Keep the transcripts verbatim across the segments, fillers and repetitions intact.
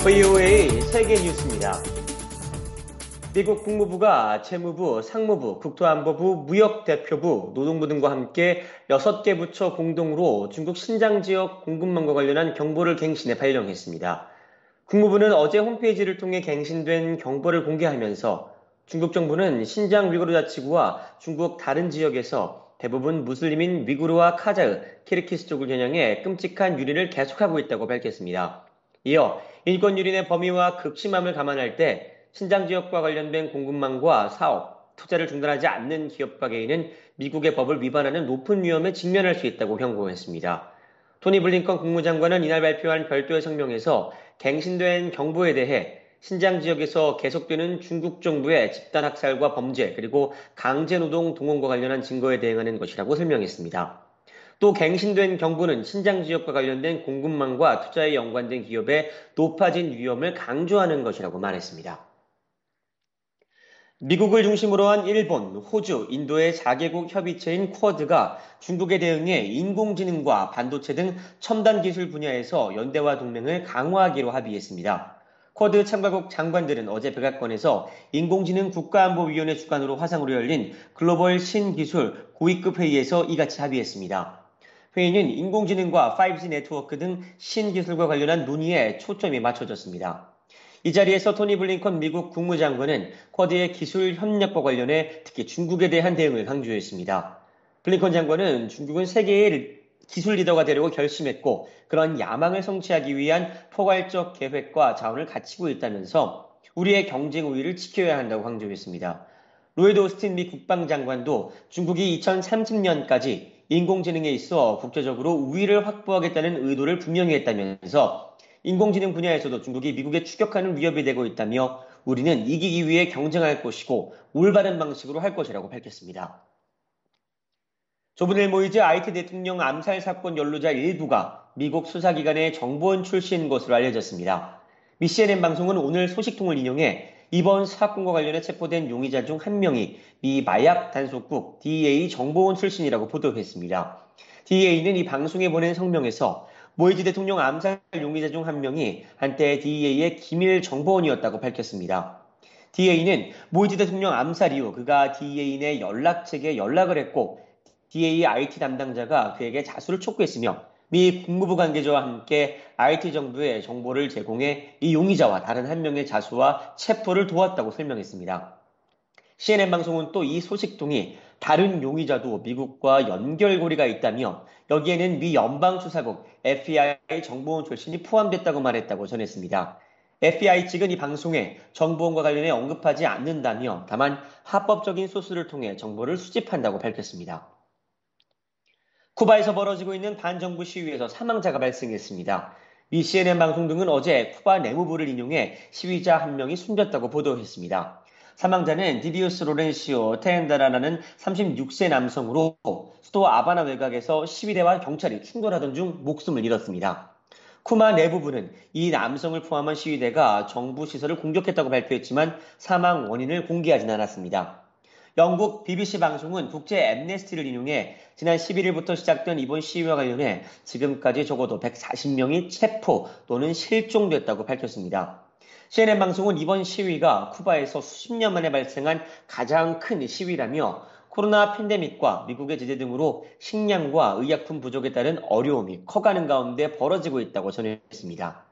브이오에이 세계 뉴스입니다. 미국 국무부가 채무부, 상무부, 국토안보부, 무역대표부, 노동부 등과 함께 여섯 개 부처 공동으로 중국 신장 지역 공급망과 관련한 경보를 갱신해 발령했습니다. 국무부는 어제 홈페이지를 통해 갱신된 경보를 공개하면서 중국 정부는 신장 위구르 자치구와 중국 다른 지역에서 대부분 무슬림인 위구르와 카자흐, 키르키스족을 겨냥해 끔찍한 유린을 계속하고 있다고 밝혔습니다. 이어 인권 유린의 범위와 극심함을 감안할 때 신장 지역과 관련된 공급망과 사업, 투자를 중단하지 않는 기업과 개인은 미국의 법을 위반하는 높은 위험에 직면할 수 있다고 경고했습니다. 토니 블링컨 국무장관은 이날 발표한 별도의 성명에서 갱신된 경보에 대해 신장 지역에서 계속되는 중국 정부의 집단 학살과 범죄 그리고 강제노동 동원과 관련한 증거에 대응하는 것이라고 설명했습니다. 또 갱신된 경보는 신장 지역과 관련된 공급망과 투자에 연관된 기업의 높아진 위험을 강조하는 것이라고 말했습니다. 미국을 중심으로 한 일본, 호주, 인도의 사 개국 협의체인 쿼드가 중국에 대응해 인공지능과 반도체 등 첨단 기술 분야에서 연대와 동맹을 강화하기로 합의했습니다. 쿼드 참가국 장관들은 어제 백악관에서 인공지능 국가안보위원회 주관으로 화상으로 열린 글로벌 신기술 고위급 회의에서 이같이 합의했습니다. 회의는 인공지능과 파이브지 네트워크 등 신기술과 관련한 논의에 초점이 맞춰졌습니다. 이 자리에서 토니 블링컨 미국 국무장관은 쿼드의 기술 협력과 관련해 특히 중국에 대한 대응을 강조했습니다. 블링컨 장관은 중국은 세계의 기술 리더가 되려고 결심했고 그런 야망을 성취하기 위한 포괄적 계획과 자원을 갖추고 있다면서 우리의 경쟁 우위를 지켜야 한다고 강조했습니다. 로이드 오스틴 미 국방장관도 중국이 이천삼십 년까지 인공지능에 있어 국제적으로 우위를 확보하겠다는 의도를 분명히 했다면서 인공지능 분야에서도 중국이 미국에 추격하는 위협이 되고 있다며 우리는 이기기 위해 경쟁할 것이고 올바른 방식으로 할 것이라고 밝혔습니다. 조분일 모이즈 아이티 대통령 암살 사건 연루자 일부가 미국 수사기관의 정보원 출신인 것으로 알려졌습니다. 미 씨엔엔 방송은 오늘 소식통을 인용해 이번 사건과 관련해 체포된 용의자 중 한 명이 미 마약 단속국 디이에이 정보원 출신이라고 보도했습니다. 디이에이는 이 방송에 보낸 성명에서 모이즈 대통령 암살 용의자 중 한 명이 한때 디이에이의 기밀 정보원이었다고 밝혔습니다. 디이에이는 모이즈 대통령 암살 이후 그가 디이에이 내 연락책에 연락을 했고 디이에이 아이티 담당자가 그에게 자수를 촉구했으며 미 국무부 관계자와 함께 아이티 정부에 정보를 제공해 이 용의자와 다른 한 명의 자수와 체포를 도왔다고 설명했습니다. 씨엔엔 방송은 또 이 소식통이 다른 용의자도 미국과 연결고리가 있다며 여기에는 미 연방수사국 에프비아이 정보원 출신이 포함됐다고 말했다고 전했습니다. 에프비아이 측은 이 방송에 정보원과 관련해 언급하지 않는다며 다만 합법적인 소스를 통해 정보를 수집한다고 밝혔습니다. 쿠바에서 벌어지고 있는 반정부 시위에서 사망자가 발생했습니다. 미 씨엔엔 방송 등은 어제 쿠바 내무부를 인용해 시위자 한 명이 숨졌다고 보도했습니다. 사망자는 디디우스 로렌시오 테엔다라라는 삼십육 세 남성으로 수도 아바나 외곽에서 시위대와 경찰이 충돌하던 중 목숨을 잃었습니다. 쿠바 내부부는 이 남성을 포함한 시위대가 정부 시설을 공격했다고 발표했지만 사망 원인을 공개하진 않았습니다. 영국 비비씨 방송은 국제 앰네스티를 인용해 지난 십일일부터 시작된 이번 시위와 관련해 지금까지 적어도 백사십 명이 체포 또는 실종됐다고 밝혔습니다. 씨엔엔 방송은 이번 시위가 쿠바에서 수십 년 만에 발생한 가장 큰 시위라며 코로나 팬데믹과 미국의 제재 등으로 식량과 의약품 부족에 따른 어려움이 커가는 가운데 벌어지고 있다고 전했습니다.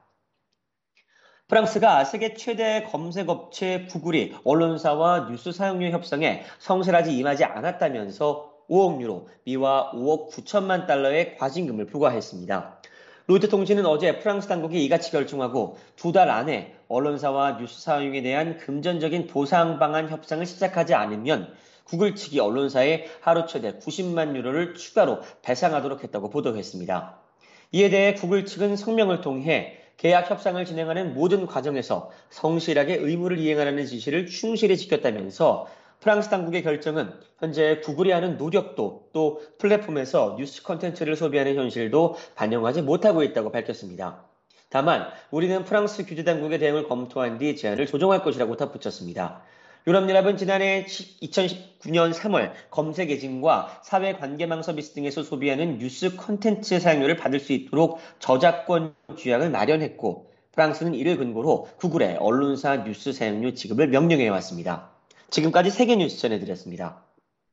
프랑스가 세계 최대 검색업체 구글이 언론사와 뉴스 사용료 협상에 성실하지 임하지 않았다면서 오억 유로, 미화 오억 구천만 달러의 과징금을 부과했습니다. 로이터 통신은 어제 프랑스 당국이 이같이 결정하고 두 달 안에 언론사와 뉴스 사용에 대한 금전적인 보상 방안 협상을 시작하지 않으면 구글 측이 언론사에 하루 최대 구십만 유로를 추가로 배상하도록 했다고 보도했습니다. 이에 대해 구글 측은 성명을 통해 계약 협상을 진행하는 모든 과정에서 성실하게 의무를 이행하라는 지시를 충실히 지켰다면서 프랑스 당국의 결정은 현재 구글이 하는 노력도 또 플랫폼에서 뉴스 콘텐츠를 소비하는 현실도 반영하지 못하고 있다고 밝혔습니다. 다만 우리는 프랑스 규제 당국의 대응을 검토한 뒤 제안을 조정할 것이라고 덧붙였습니다. 유럽연합은 지난해 이천십구 년 삼월 검색 에진과 사회관계망 서비스 등에서 소비하는 뉴스 콘텐츠 사용료를 받을 수 있도록 저작권 규약을 마련했고 프랑스는 이를 근거로 구글에 언론사 뉴스 사용료 지급을 명령해 왔습니다. 지금까지 세계뉴스 전해드렸습니다.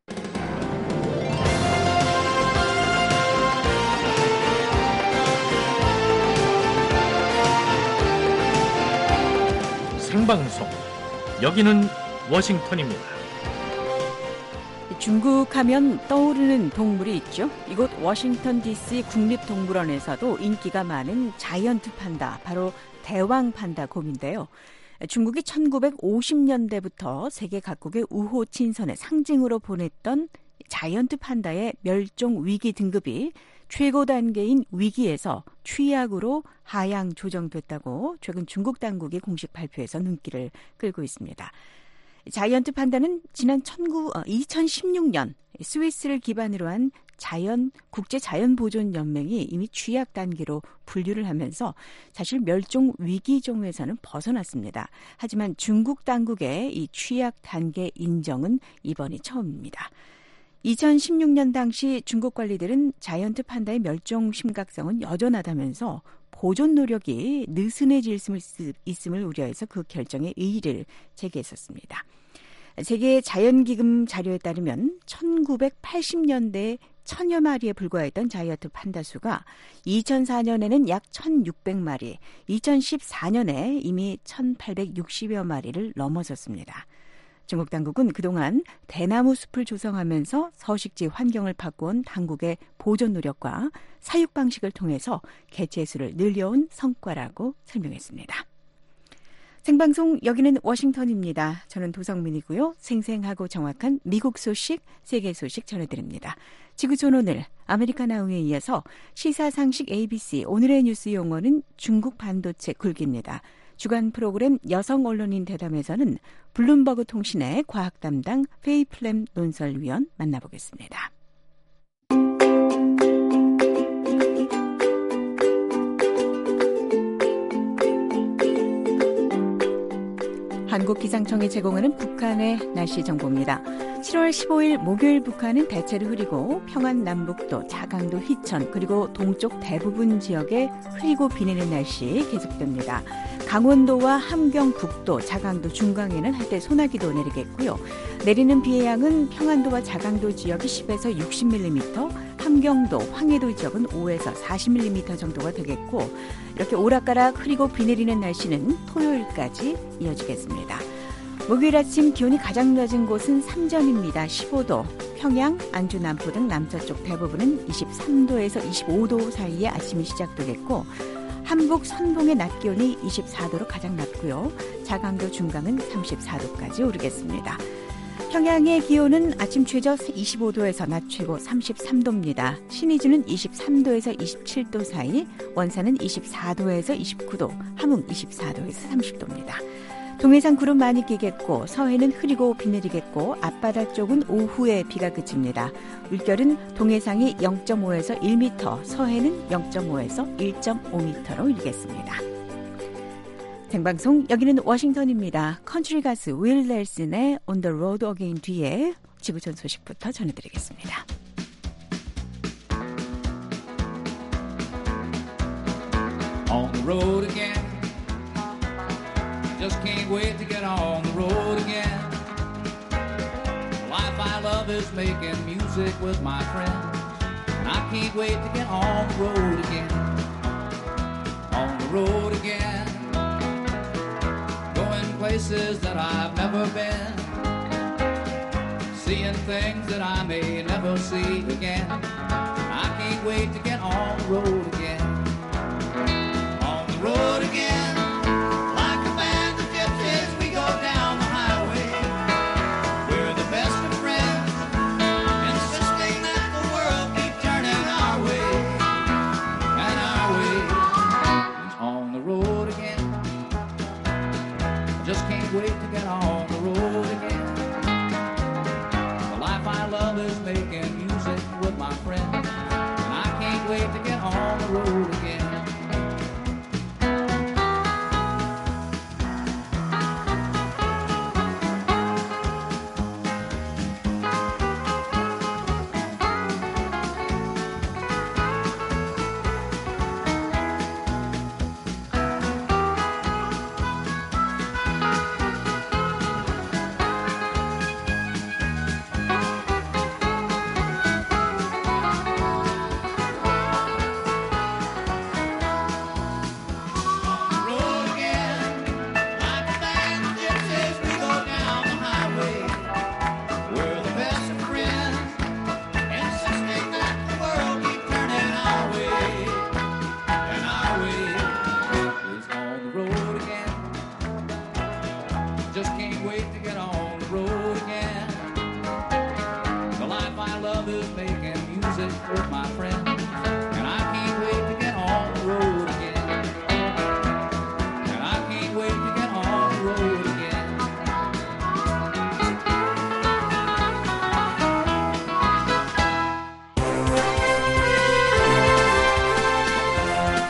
생방송 여기는 워싱턴입니다. 중국 하면 떠오르는 동물이 있죠. 이곳 워싱턴 디씨 국립동물원에서도 인기가 많은 자이언트 판다, 바로 대왕 판다 곰인데요. 중국이 천구백오십 년대부터 세계 각국의 우호 친선의 상징으로 보냈던 자이언트 판다의 멸종 위기 등급이 최고 단계인 위기에서 취약으로 하향 조정됐다고 최근 중국 당국이 공식 발표에서 눈길을 끌고 있습니다. 자이언트 판다는 지난 이천십육 년 스위스를 기반으로 한 자연 국제 자연 보존 연맹이 이미 취약 단계로 분류를 하면서 사실 멸종 위기종에서는 벗어났습니다. 하지만 중국 당국의 이 취약 단계 인정은 이번이 처음입니다. 이천십육 년 당시 중국 관리들은 자이언트 판다의 멸종 심각성은 여전하다면서 보존 노력이 느슨해질 있음을 우려해서 그 결정에 의의를 제기했었습니다. 세계 자연기금 자료에 따르면 천구백팔십 년대 천여 마리에 불과했던 자이언트 판다 수가 이천사 년에는 약 천육백 마리, 이천십사 년에 이미 천팔백육십여 마리를 넘어섰습니다. 중국 당국은 그동안 대나무 숲을 조성하면서 서식지 환경을 바꿔온 당국의 보존 노력과 사육 방식을 통해서 개체 수를 늘려온 성과라고 설명했습니다. 생방송 여기는 워싱턴입니다. 저는 도성민이고요. 생생하고 정확한 미국 소식, 세계 소식 전해드립니다. 지구촌 오늘 아메리카나우에 이어서 시사상식 에이비씨 오늘의 뉴스 용어는 중국 반도체 굴기입니다. 주간 프로그램 여성 언론인 대담에서는 블룸버그 통신의 과학 담당 페이플렘 논설위원 만나보겠습니다. 한국기상청이 제공하는 북한의 날씨 정보입니다. 칠월 십오일 목요일 북한은 대체로 흐리고 평안 남북도, 자강도, 휘천 그리고 동쪽 대부분 지역에 흐리고 비 내리는 날씨 계속됩니다. 강원도와 함경 북도, 자강도 중강에는 한때 소나기도 내리겠고요. 내리는 비의 양은 평안도와 자강도 지역이 십에서 육십 밀리미터, 함경도, 황해도 지역은 오에서 사십 밀리미터 정도가 되겠고 이렇게 오락가락 흐리고 비 내리는 날씨는 토요일까지 이어지겠습니다. 목요일 아침 기온이 가장 낮은 곳은 삼전입니다. 십오 도, 평양, 안주 남부 등 남서쪽 대부분은 이십삼 도에서 이십오 도 사이에 아침이 시작되겠고 한북 선봉의 낮 기온이 이십사 도로 가장 낮고요. 자강도 중강은 삼십사 도까지 오르겠습니다. 평양의 기온은 아침 최저 이십오 도에서 낮 최고 삼십삼 도입니다. 신의주는 이십삼 도에서 이십칠 도 사이, 원산은 이십사 도에서 이십구 도, 함흥 이십사 도에서 삼십 도입니다. 동해상 구름 많이 끼겠고 서해는 흐리고 비 내리겠고 앞바다 쪽은 오후에 비가 그칩니다. 물결은 동해상이 영 점 오에서 일 미터, 서해는 영 점 오에서 일 점 오 미터로 일겠습니다. 생방송 여기는 워싱턴입니다. 컨트리 가수 윌 넬슨의 On the Road Again 뒤에 지구촌 소식부터 전해드리겠습니다. On the road again. Just can't wait to get on the road again. The life I love is making music with my friends. And I can't wait to get on the road again. On the road again. Going places that I've never been. Seeing things that I may never see again. I can't wait to get on the road again. On the road again. Wait to get on the road again. The life I love is making music with my friends. And I can't wait to get on the road again.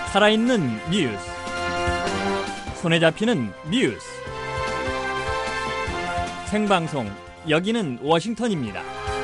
살아있는 뉴스, 손에 잡히는 뉴스, 생방송, 여기는 워싱턴입니다.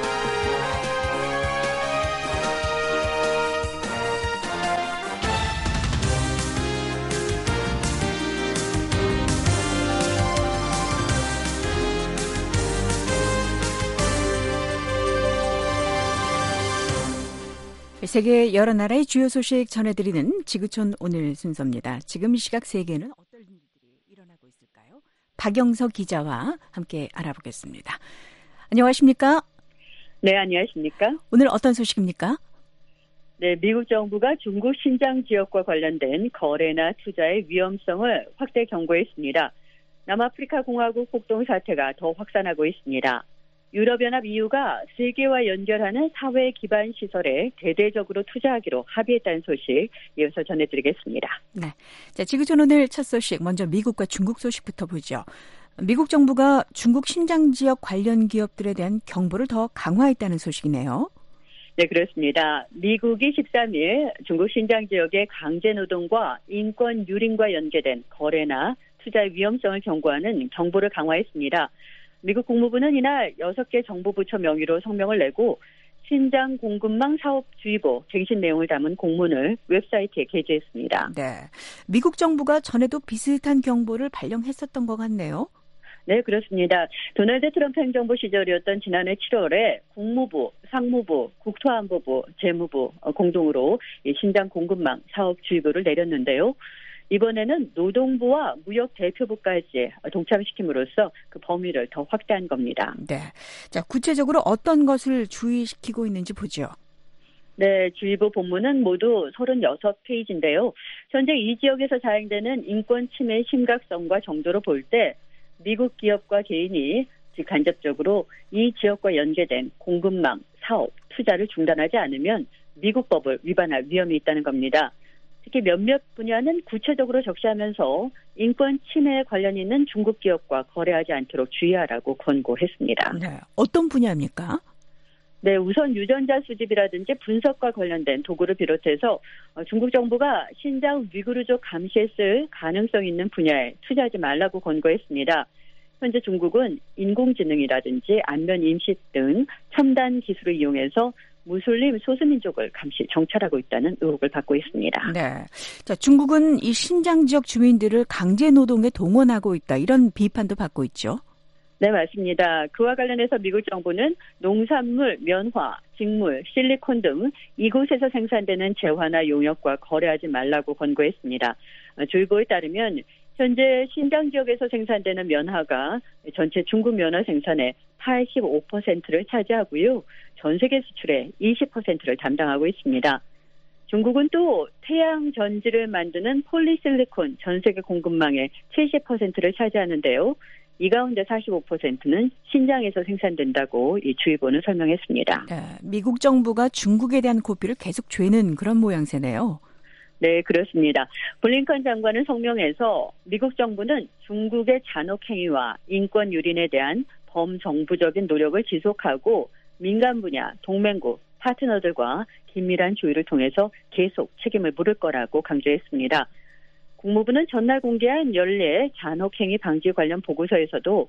세계 여러 나라의 주요 소식 전해드리는 지구촌 오늘 순서입니다. 지금 이 시각 세계는 어떤 일들이 일어나고 있을까요? 박영석 기자와 함께 알아보겠습니다. 안녕하십니까? 네, 안녕하십니까? 오늘 어떤 소식입니까? 네, 미국 정부가 중국 신장 지역과 관련된 거래나 투자의 위험성을 확대 경고했습니다. 남아프리카 공화국 폭동 사태가 더 확산하고 있습니다. 유럽연합 이유가 세계와 연결하는 사회 기반 시설에 대대적으로 투자하기로 합의했다는 소식 이어서 전해드리겠습니다. 네, 자, 지구촌 오늘 첫 소식 먼저 미국과 중국 소식부터 보죠. 미국 정부가 중국 신장 지역 관련 기업들에 대한 경보를 더 강화했다는 소식이네요. 네, 그렇습니다. 미국이 십삼 일 중국 신장 지역의 강제노동과 인권 유린과 연계된 거래나 투자의 위험성을 경고하는 경보를 강화했습니다. 미국 국무부는 이날 여섯 개 정보부처 명의로 성명을 내고 신장 공급망 사업 주의보 갱신 내용을 담은 공문을 웹사이트에 게재했습니다. 네, 미국 정부가 전에도 비슷한 경보를 발령했었던 것 같네요. 네, 그렇습니다. 도널드 트럼프 행정부 시절이었던 지난해 칠월에 국무부, 상무부, 국토안보부, 재무부 공동으로 신장 공급망 사업 주의보를 내렸는데요. 이번에는 노동부와 무역대표부까지 동참시킴으로써 그 범위를 더 확대한 겁니다. 네, 자, 구체적으로 어떤 것을 주의시키고 있는지 보죠. 네, 주의보 본문은 모두 서른여섯 페이지인데요. 현재 이 지역에서 자행되는 인권 침해 심각성과 정도로 볼 때 미국 기업과 개인이 즉 간접적으로 이 지역과 연계된 공급망, 사업, 투자를 중단하지 않으면 미국 법을 위반할 위험이 있다는 겁니다. 특히 몇몇 분야는 구체적으로 적시하면서 인권 침해에 관련 있는 중국 기업과 거래하지 않도록 주의하라고 권고했습니다. 네, 어떤 분야입니까? 네, 우선 유전자 수집이라든지 분석과 관련된 도구를 비롯해서 중국 정부가 신장 위구르족 감시에 쓸 가능성 있는 분야에 투자하지 말라고 권고했습니다. 현재 중국은 인공지능이라든지 안면 인식 등 첨단 기술을 이용해서 무슬림 소수민족을 감시 정찰하고 있다는 의혹을 받고 있습니다. 네, 자, 중국은 이 신장 지역 주민들을 강제 노동에 동원하고 있다, 이런 비판도 받고 있죠. 네, 맞습니다. 그와 관련해서 미국 정부는 농산물, 면화, 직물, 실리콘 등 이곳에서 생산되는 재화나 용역과 거래하지 말라고 권고했습니다. 주의보에 따르면 현재 신장 지역에서 생산되는 면화가 전체 중국 면화 생산의 팔십오 퍼센트를 차지하고요. 전 세계 수출의 이십 퍼센트를 담당하고 있습니다. 중국은 또 태양 전지를 만드는 폴리실리콘 전 세계 공급망의 칠십 퍼센트를 차지하는데요. 이 가운데 사십오 퍼센트는 신장에서 생산된다고 이 주의보는 설명했습니다. 네, 미국 정부가 중국에 대한 고삐를 계속 죄는 그런 모양새네요. 네, 그렇습니다. 블링컨 장관은 성명에서 미국 정부는 중국의 잔혹행위와 인권 유린에 대한 범정부적인 노력을 지속하고 민간 분야, 동맹국, 파트너들과 긴밀한 조율을 통해서 계속 책임을 물을 거라고 강조했습니다. 국무부는 전날 공개한 연례 잔혹행위 방지 관련 보고서에서도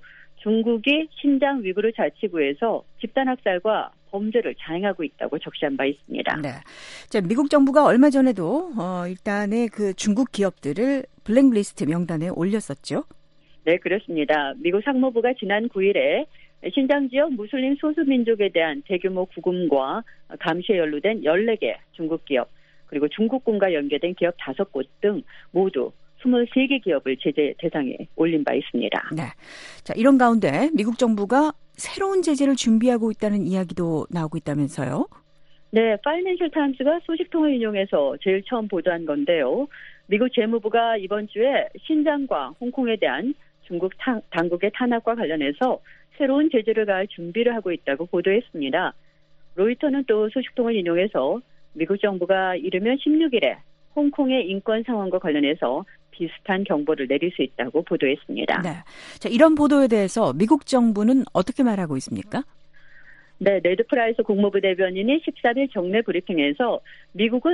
중국이 신장 위구르 자치구에서 집단학살과 범죄를 자행하고 있다고 적시한 바 있습니다. 네, 자, 미국 정부가 얼마 전에도 어, 일단의 그 중국 기업들을 블랙리스트 명단에 올렸었죠. 네, 그렇습니다. 미국 상무부가 지난 구 일에 신장 지역 무슬림 소수민족에 대한 대규모 구금과 감시에 연루된 열네 개 중국 기업, 그리고 중국군과 연계된 기업 다섯 곳 등 모두 스물세 개 기업을 제재 대상에 올린 바 있습니다. 네, 자, 이런 가운데 미국 정부가 새로운 제재를 준비하고 있다는 이야기도 나오고 있다면서요? 네, 파이낸셜 타임스가 소식통을 인용해서 제일 처음 보도한 건데요. 미국 재무부가 이번 주에 신장과 홍콩에 대한 중국 타, 당국의 탄압과 관련해서 새로운 제재를 가할 준비를 하고 있다고 보도했습니다. 로이터는 또 소식통을 인용해서 미국 정부가 이르면 십육 일에 홍콩의 인권 상황과 관련해서 비슷한 경보를 내릴 수 있다고 보도했습니다. 네, 자, 이런 보도에 대해서 미국 정부는 어떻게 말하고 있습니까? 네, 네드 프라이스 국무부 대변인이 십삼 일 정례 브리핑에서 미국은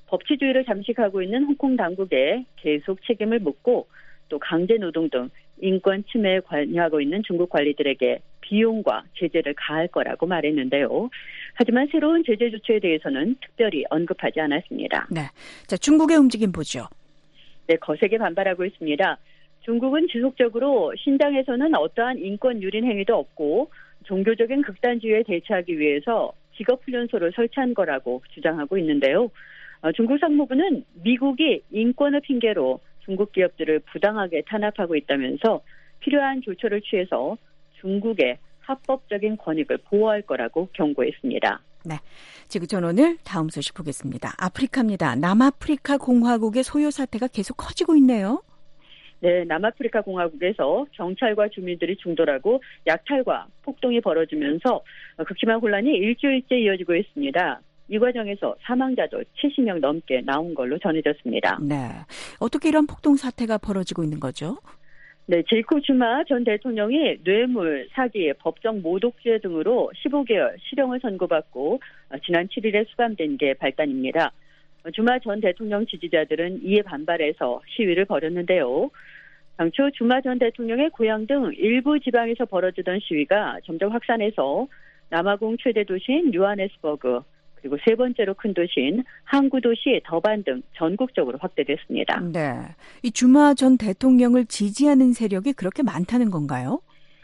법치주의를 잠식하고 있는 홍콩 당국에 계속 책임을 묻고 또 강제노동 등 인권 침해에 관여하고 있는 중국 관리들에게 비용과 제재를 가할 거라고 말했는데요. 하지만 새로운 제재 조치에 대해서는 특별히 언급하지 않았습니다. 네, 자 중국의 움직임 보죠. 네, 거세게 반발하고 있습니다. 중국은 지속적으로 신장에서는 어떠한 인권 유린 행위도 없고 종교적인 극단주의에 대처하기 위해서 직업훈련소를 설치한 거라고 주장하고 있는데요. 중국 상무부는 미국이 인권을 핑계로 중국 기업들을 부당하게 탄압하고 있다면서 필요한 조처를 취해서 중국의 합법적인 권익을 보호할 거라고 경고했습니다. 네, 지금 전 오늘 다음 소식 보겠습니다. 아프리카입니다. 남아프리카 공화국의 소요 사태가 계속 커지고 있네요. 네, 남아프리카 공화국에서 경찰과 주민들이 충돌하고 약탈과 폭동이 벌어지면서 극심한 혼란이 일주일째 이어지고 있습니다. 이 과정에서 사망자도 칠십 명 넘게 나온 걸로 전해졌습니다. 네, 어떻게 이런 폭동 사태가 벌어지고 있는 거죠? 네, 제이콥 주마 전 대통령이 뇌물, 사기, 법정 모독죄 등으로 십오 개월 실형을 선고받고 지난 칠 일에 수감된 게 발단입니다. 주마 전 대통령 지지자들은 이에 반발해서 시위를 벌였는데요. 당초 주마 전 대통령의 고향 등 일부 지방에서 벌어지던 시위가 점점 확산해서 남아공 최대 도시인 요하네스버그 그리고 세 번째로 큰 도시인 항구 도시 더반 등 전국적으로 확대됐습니다. 네, 이 주마 전 대통령을 지지하는 세력이 그렇게 많다는 건가요?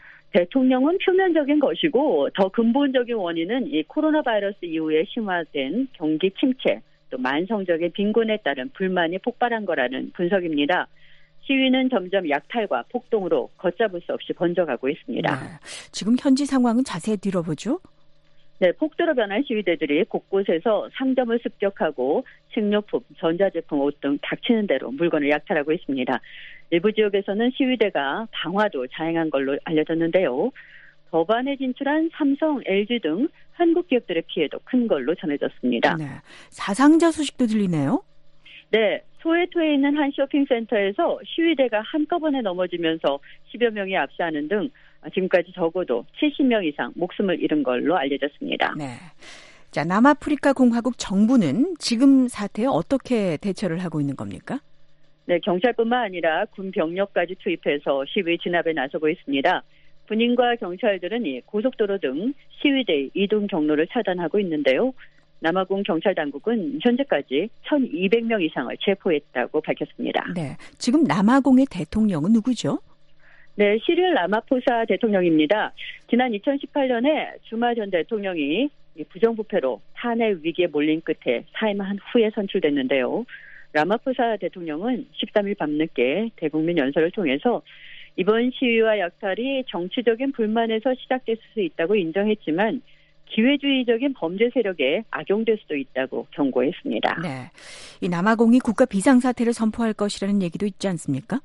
대통령은 표면적인 것이고 더 근본적인 원인은 이 코로나 바이러스 이후에 심화된 경기 침체 또 만성적인 빈곤에 따른 불만이 폭발한 거라는 분석입니다. 시위는 점점 약탈과 폭동으로 걷잡을 수 없이 번져가고 있습니다. 네, 지금 현지 상황은 자세히 들어보죠. 네, 폭도로 변한 시위대들이 곳곳에서 상점을 습격하고 식료품, 전자제품, 옷 등 닥치는 대로 물건을 약탈하고 있습니다. 일부 지역에서는 시위대가 방화도 자행한 걸로 알려졌는데요. 더반에 진출한 삼성, 엘지 등 한국 기업들의 피해도 큰 걸로 전해졌습니다. 네, 사상자 소식도 들리네요. 네, 소웨토에 있는 한 쇼핑센터에서 시위대가 한꺼번에 넘어지면서 십여 명이 압사하는 등 지금까지 적어도 칠십 명 이상 목숨을 잃은 걸로 알려졌습니다. 네, 자 남아프리카 공화국 정부는 지금 사태에 어떻게 대처를 하고 있는 겁니까? 네, 경찰뿐만 아니라 군 병력까지 투입해서 시위 진압에 나서고 있습니다. 군인과 경찰들은 이 고속도로 등 시위대의 이동 경로를 차단하고 있는데요. 남아공 경찰 당국은 현재까지 천이백 명 이상을 체포했다고 밝혔습니다. 네, 지금 남아공의 대통령은 누구죠? 네, 시릴 라마포사 대통령입니다. 지난 이천십팔 년에 주마 전 대통령이 부정부패로 탄핵 위기에 몰린 끝에 사임한 후에 선출됐는데요. 라마포사 대통령은 십삼 일 밤늦게 대국민 연설을 통해서 이번 시위와 약탈이 정치적인 불만에서 시작될 수 있다고 인정했지만 기회주의적인 범죄 세력에 악용될 수도 있다고 경고했습니다. 네, 이 남아공이 국가 비상사태를 선포할 것이라는 얘기도 있지 않습니까?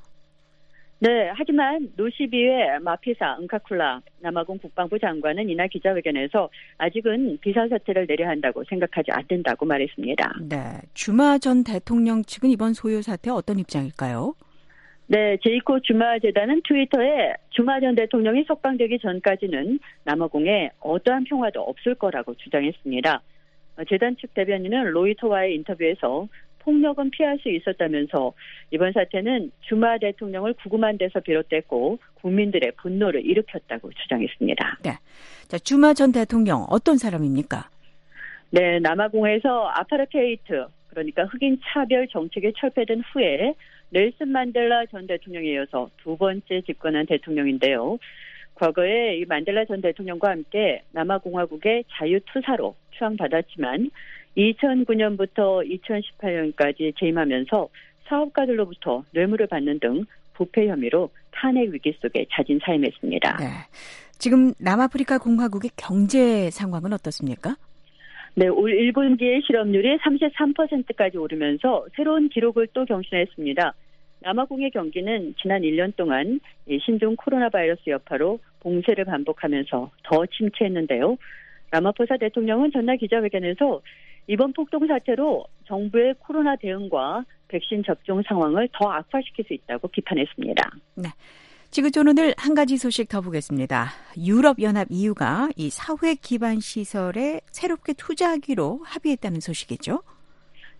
네, 하지만 노시비의 마피사 응카쿨라 남아공 국방부 장관은 이날 기자회견에서 아직은 비상사태를 내려야 한다고 생각하지 않는다고 말했습니다. 네, 주마 전 대통령 측은 이번 소요 사태에 어떤 입장일까요? 네, 제이콥 주마 재단은 트위터에 주마 전 대통령이 석방되기 전까지는 남아공에 어떠한 평화도 없을 거라고 주장했습니다. 재단 측 대변인은 로이터와의 인터뷰에서 폭력은 피할 수 있었다면서 이번 사태는 주마 대통령을 구금한 데서 비롯됐고 국민들의 분노를 일으켰다고 주장했습니다. 네, 자 주마 전 대통령 어떤 사람입니까? 네, 남아공에서 아파르테이트 그러니까 흑인 차별 정책에 철폐된 후에 넬슨 만델라 전 대통령에 이어서 두 번째 집권한 대통령인데요. 과거에 이 만델라 전 대통령과 함께 남아공화국의 자유투사로 추앙받았지만 이천구 년부터 이천십팔 년까지 재임하면서 사업가들로부터 뇌물을 받는 등 부패 혐의로 탄핵 위기 속에 자진 사임했습니다. 네, 지금 남아프리카 공화국의 경제 상황은 어떻습니까? 네, 올 일 분기의 실업률이 삼십삼 퍼센트까지 오르면서 새로운 기록을 또 경신했습니다. 남아공의 경기는 지난 일 년 동안 신종 코로나 바이러스 여파로 봉쇄를 반복하면서 더 침체했는데요. 라마포사 대통령은 전날 기자회견에서 이번 폭동 사태로 정부의 코로나 대응과 백신 접종 상황을 더 악화시킬 수 있다고 비판했습니다. 네. 지구촌 오늘 한 가지 소식 더 보겠습니다. 유럽연합 이유가 이 사회 기반 시설에 새롭게 투자하기로 합의했다는 소식이죠.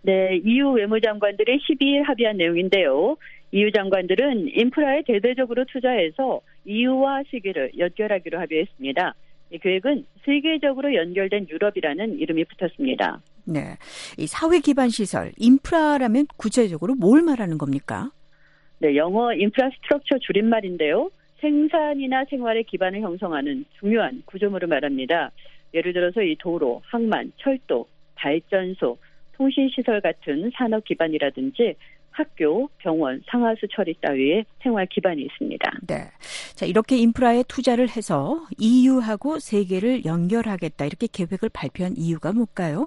네, 이유 외무장관들이 십이 일 합의한 내용인데요. 이유 장관들은 인프라에 대대적으로 투자해서 이유와 세계를 연결하기로 합의했습니다. 이 계획은 세계적으로 연결된 유럽이라는 이름이 붙었습니다. 네, 이 사회 기반 시설, 인프라라면 구체적으로 뭘 말하는 겁니까? 네, 영어 인프라스트럭처 줄임말인데요. 생산이나 생활의 기반을 형성하는 중요한 구조물을 말합니다. 예를 들어서 이 도로, 항만, 철도, 발전소, 통신시설 같은 산업 기반이라든지 학교, 병원, 상하수 처리 따위의 생활 기반이 있습니다. 네. 자, 이렇게 인프라에 투자를 해서 이유하고 세계를 연결하겠다 이렇게 계획을 발표한 이유가 뭘까요?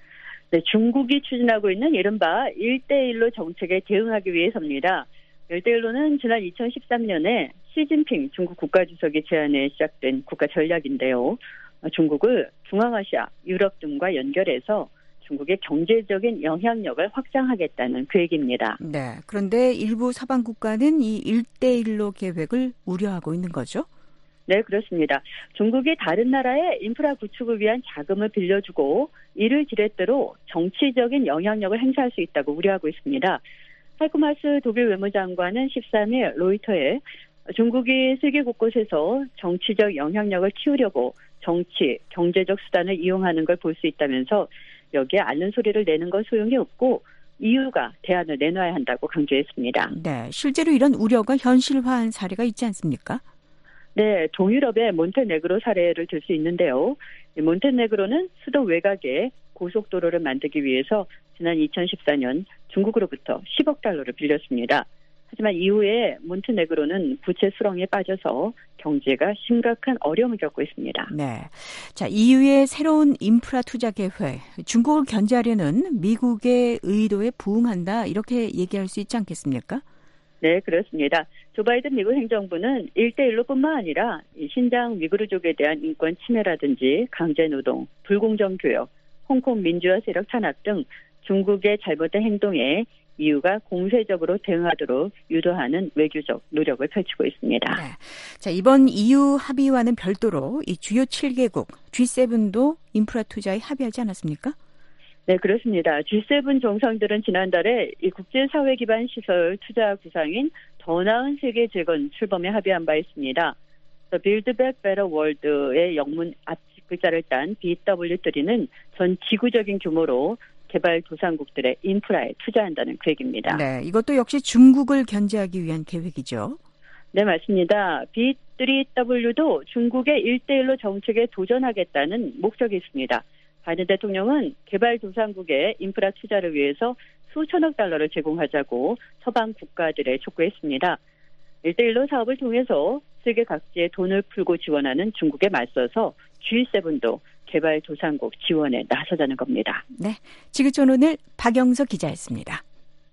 네, 중국이 추진하고 있는 이른바 일대일로 정책에 대응하기 위해서입니다. 일대일로는 지난 이천십삼 년에 시진핑 중국 국가주석의 제안에 시작된 국가 전략인데요. 중국을 중앙아시아, 유럽 등과 연결해서 중국의 경제적인 영향력을 확장하겠다는 계획입니다. 네. 그런데 일부 서방 국가는 이 일대일로 계획을 우려하고 있는 거죠? 네, 그렇습니다. 중국이 다른 나라의 인프라 구축을 위한 자금을 빌려주고 이를 지렛대로 정치적인 영향력을 행사할 수 있다고 우려하고 있습니다. 하이코 마스 독일 외무장관은 십삼 일 로이터에 중국이 세계 곳곳에서 정치적 영향력을 키우려고 정치, 경제적 수단을 이용하는 걸 볼 수 있다면서 여기에 아는 소리를 내는 건 소용이 없고 이유가 대안을 내놔야 한다고 강조했습니다. 네, 실제로 이런 우려가 현실화한 사례가 있지 않습니까? 네, 동유럽의 몬테네그로 사례를 들 수 있는데요. 몬테네그로는 수도 외곽에 고속도로를 만들기 위해서 지난 이천십사 년 중국으로부터 십억 달러를 빌렸습니다. 하지만 이후에 몬테네그로는 부채 수렁에 빠져서 경제가 심각한 어려움을 겪고 있습니다. 네. 자, 이유의 새로운 인프라 투자 계획, 중국을 견제하려는 미국의 의도에 부응한다 이렇게 얘기할 수 있지 않겠습니까? 네, 그렇습니다. 조 바이든 미국 행정부는 일대일로뿐만 아니라 신장 위구르족에 대한 인권 침해라든지 강제노동, 불공정 교역, 홍콩 민주화 세력 탄압 등 중국의 잘못된 행동에 이유가 공세적으로 대응하도록 유도하는 외교적 노력을 펼치고 있습니다. 네. 자, 이번 이유 합의와는 별도로 이 주요 칠 개국 지 세븐도 인프라 투자에 합의하지 않았습니까? 네, 그렇습니다. 지 세븐 정상들은 지난달에 이 국제사회 기반 시설 투자 구상인 더 나은 세계 재건 출범에 합의한 바 있습니다. Build Back Better World의 영문 앞 글자를 딴 비 더블유 쓰리는 전 지구적인 규모로 개발도상국들의 인프라에 투자한다는 계획입니다. 네, 이것도 역시 중국을 견제하기 위한 계획이죠. 네, 맞습니다. 비 쓰리 더블유도 중국의 일대일로 정책에 도전하겠다는 목적이 있습니다. 바이든 대통령은 개발도상국의 인프라 투자를 위해서 수천억 달러를 제공하자고 서방 국가들에 촉구했습니다. 일대일로 사업을 통해서 세계 각지에 돈을 풀고 지원하는 중국에 맞서서 지 세븐도 개발도상국 지원에 나서자는 겁니다. 네, 지구촌 오늘 박영서 기자였습니다.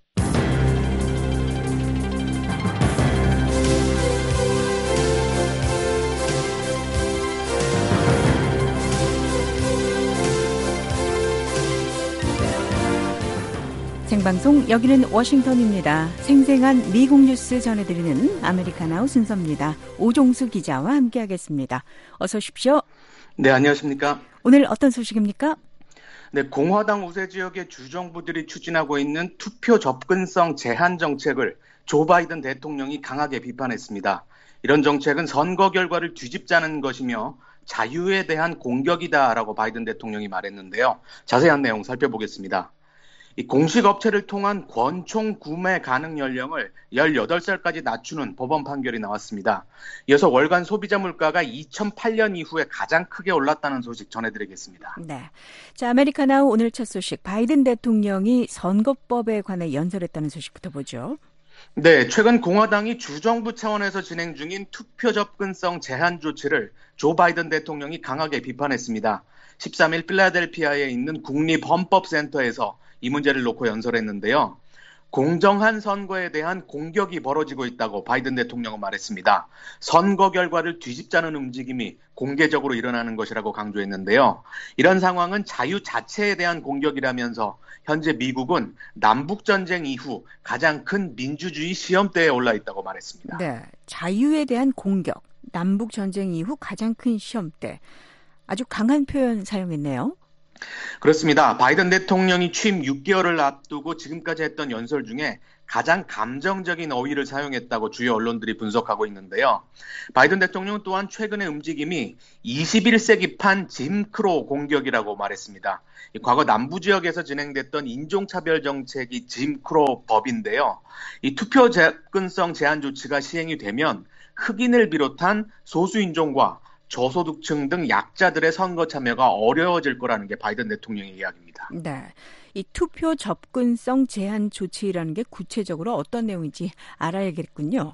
생방송 여기는 워싱턴입니다. 생생한 미국 뉴스 전해드리는 아메리카나우 순서입니다. 오종수 기자와 함께하겠습니다. 어서 오십시오. 네, 안녕하십니까. 오늘 어떤 소식입니까? 네, 공화당 우세 지역의 주정부들이 추진하고 있는 투표 접근성 제한 정책을 조 바이든 대통령이 강하게 비판했습니다. 이런 정책은 선거 결과를 뒤집자는 것이며 자유에 대한 공격이다라고 바이든 대통령이 말했는데요. 자세한 내용 살펴보겠습니다. 이 공식 업체를 통한 권총 구매 가능 연령을 열여덟 살까지 낮추는 법원 판결이 나왔습니다. 이어서 월간 소비자 물가가 이천팔 년 이후에 가장 크게 올랐다는 소식 전해드리겠습니다. 네, 자 아메리카나우 오늘 첫 소식 바이든 대통령이 선거법에 관해 연설했다는 소식부터 보죠. 네, 최근 공화당이 주정부 차원에서 진행 중인 투표 접근성 제한 조치를 조 바이든 대통령이 강하게 비판했습니다. 십삼 일 필라델피아에 있는 국립헌법센터에서 이 문제를 놓고 연설했는데요. 공정한 선거에 대한 공격이 벌어지고 있다고 바이든 대통령은 말했습니다. 선거 결과를 뒤집자는 움직임이 공개적으로 일어나는 것이라고 강조했는데요. 이런 상황은 자유 자체에 대한 공격이라면서 현재 미국은 남북전쟁 이후 가장 큰 민주주의 시험대에 올라 있다고 말했습니다. 네, 자유에 대한 공격, 남북전쟁 이후 가장 큰 시험대. 아주 강한 표현 사용했네요. 그렇습니다. 바이든 대통령이 취임 육 개월을 앞두고 지금까지 했던 연설 중에 가장 감정적인 어휘를 사용했다고 주요 언론들이 분석하고 있는데요. 바이든 대통령 또한 최근의 움직임이 이십일 세기판 짐크로 공격이라고 말했습니다. 과거 남부 지역에서 진행됐던 인종차별 정책이 짐크로 법인데요. 이 투표 접근성 제한 조치가 시행이 되면 흑인을 비롯한 소수인종과 저소득층 등 약자들의 선거 참여가 어려워질 거라는 게 바이든 대통령의 이야기입니다. 네. 이 투표 접근성 제한 조치라는 게 구체적으로 어떤 내용인지 알아야겠군요.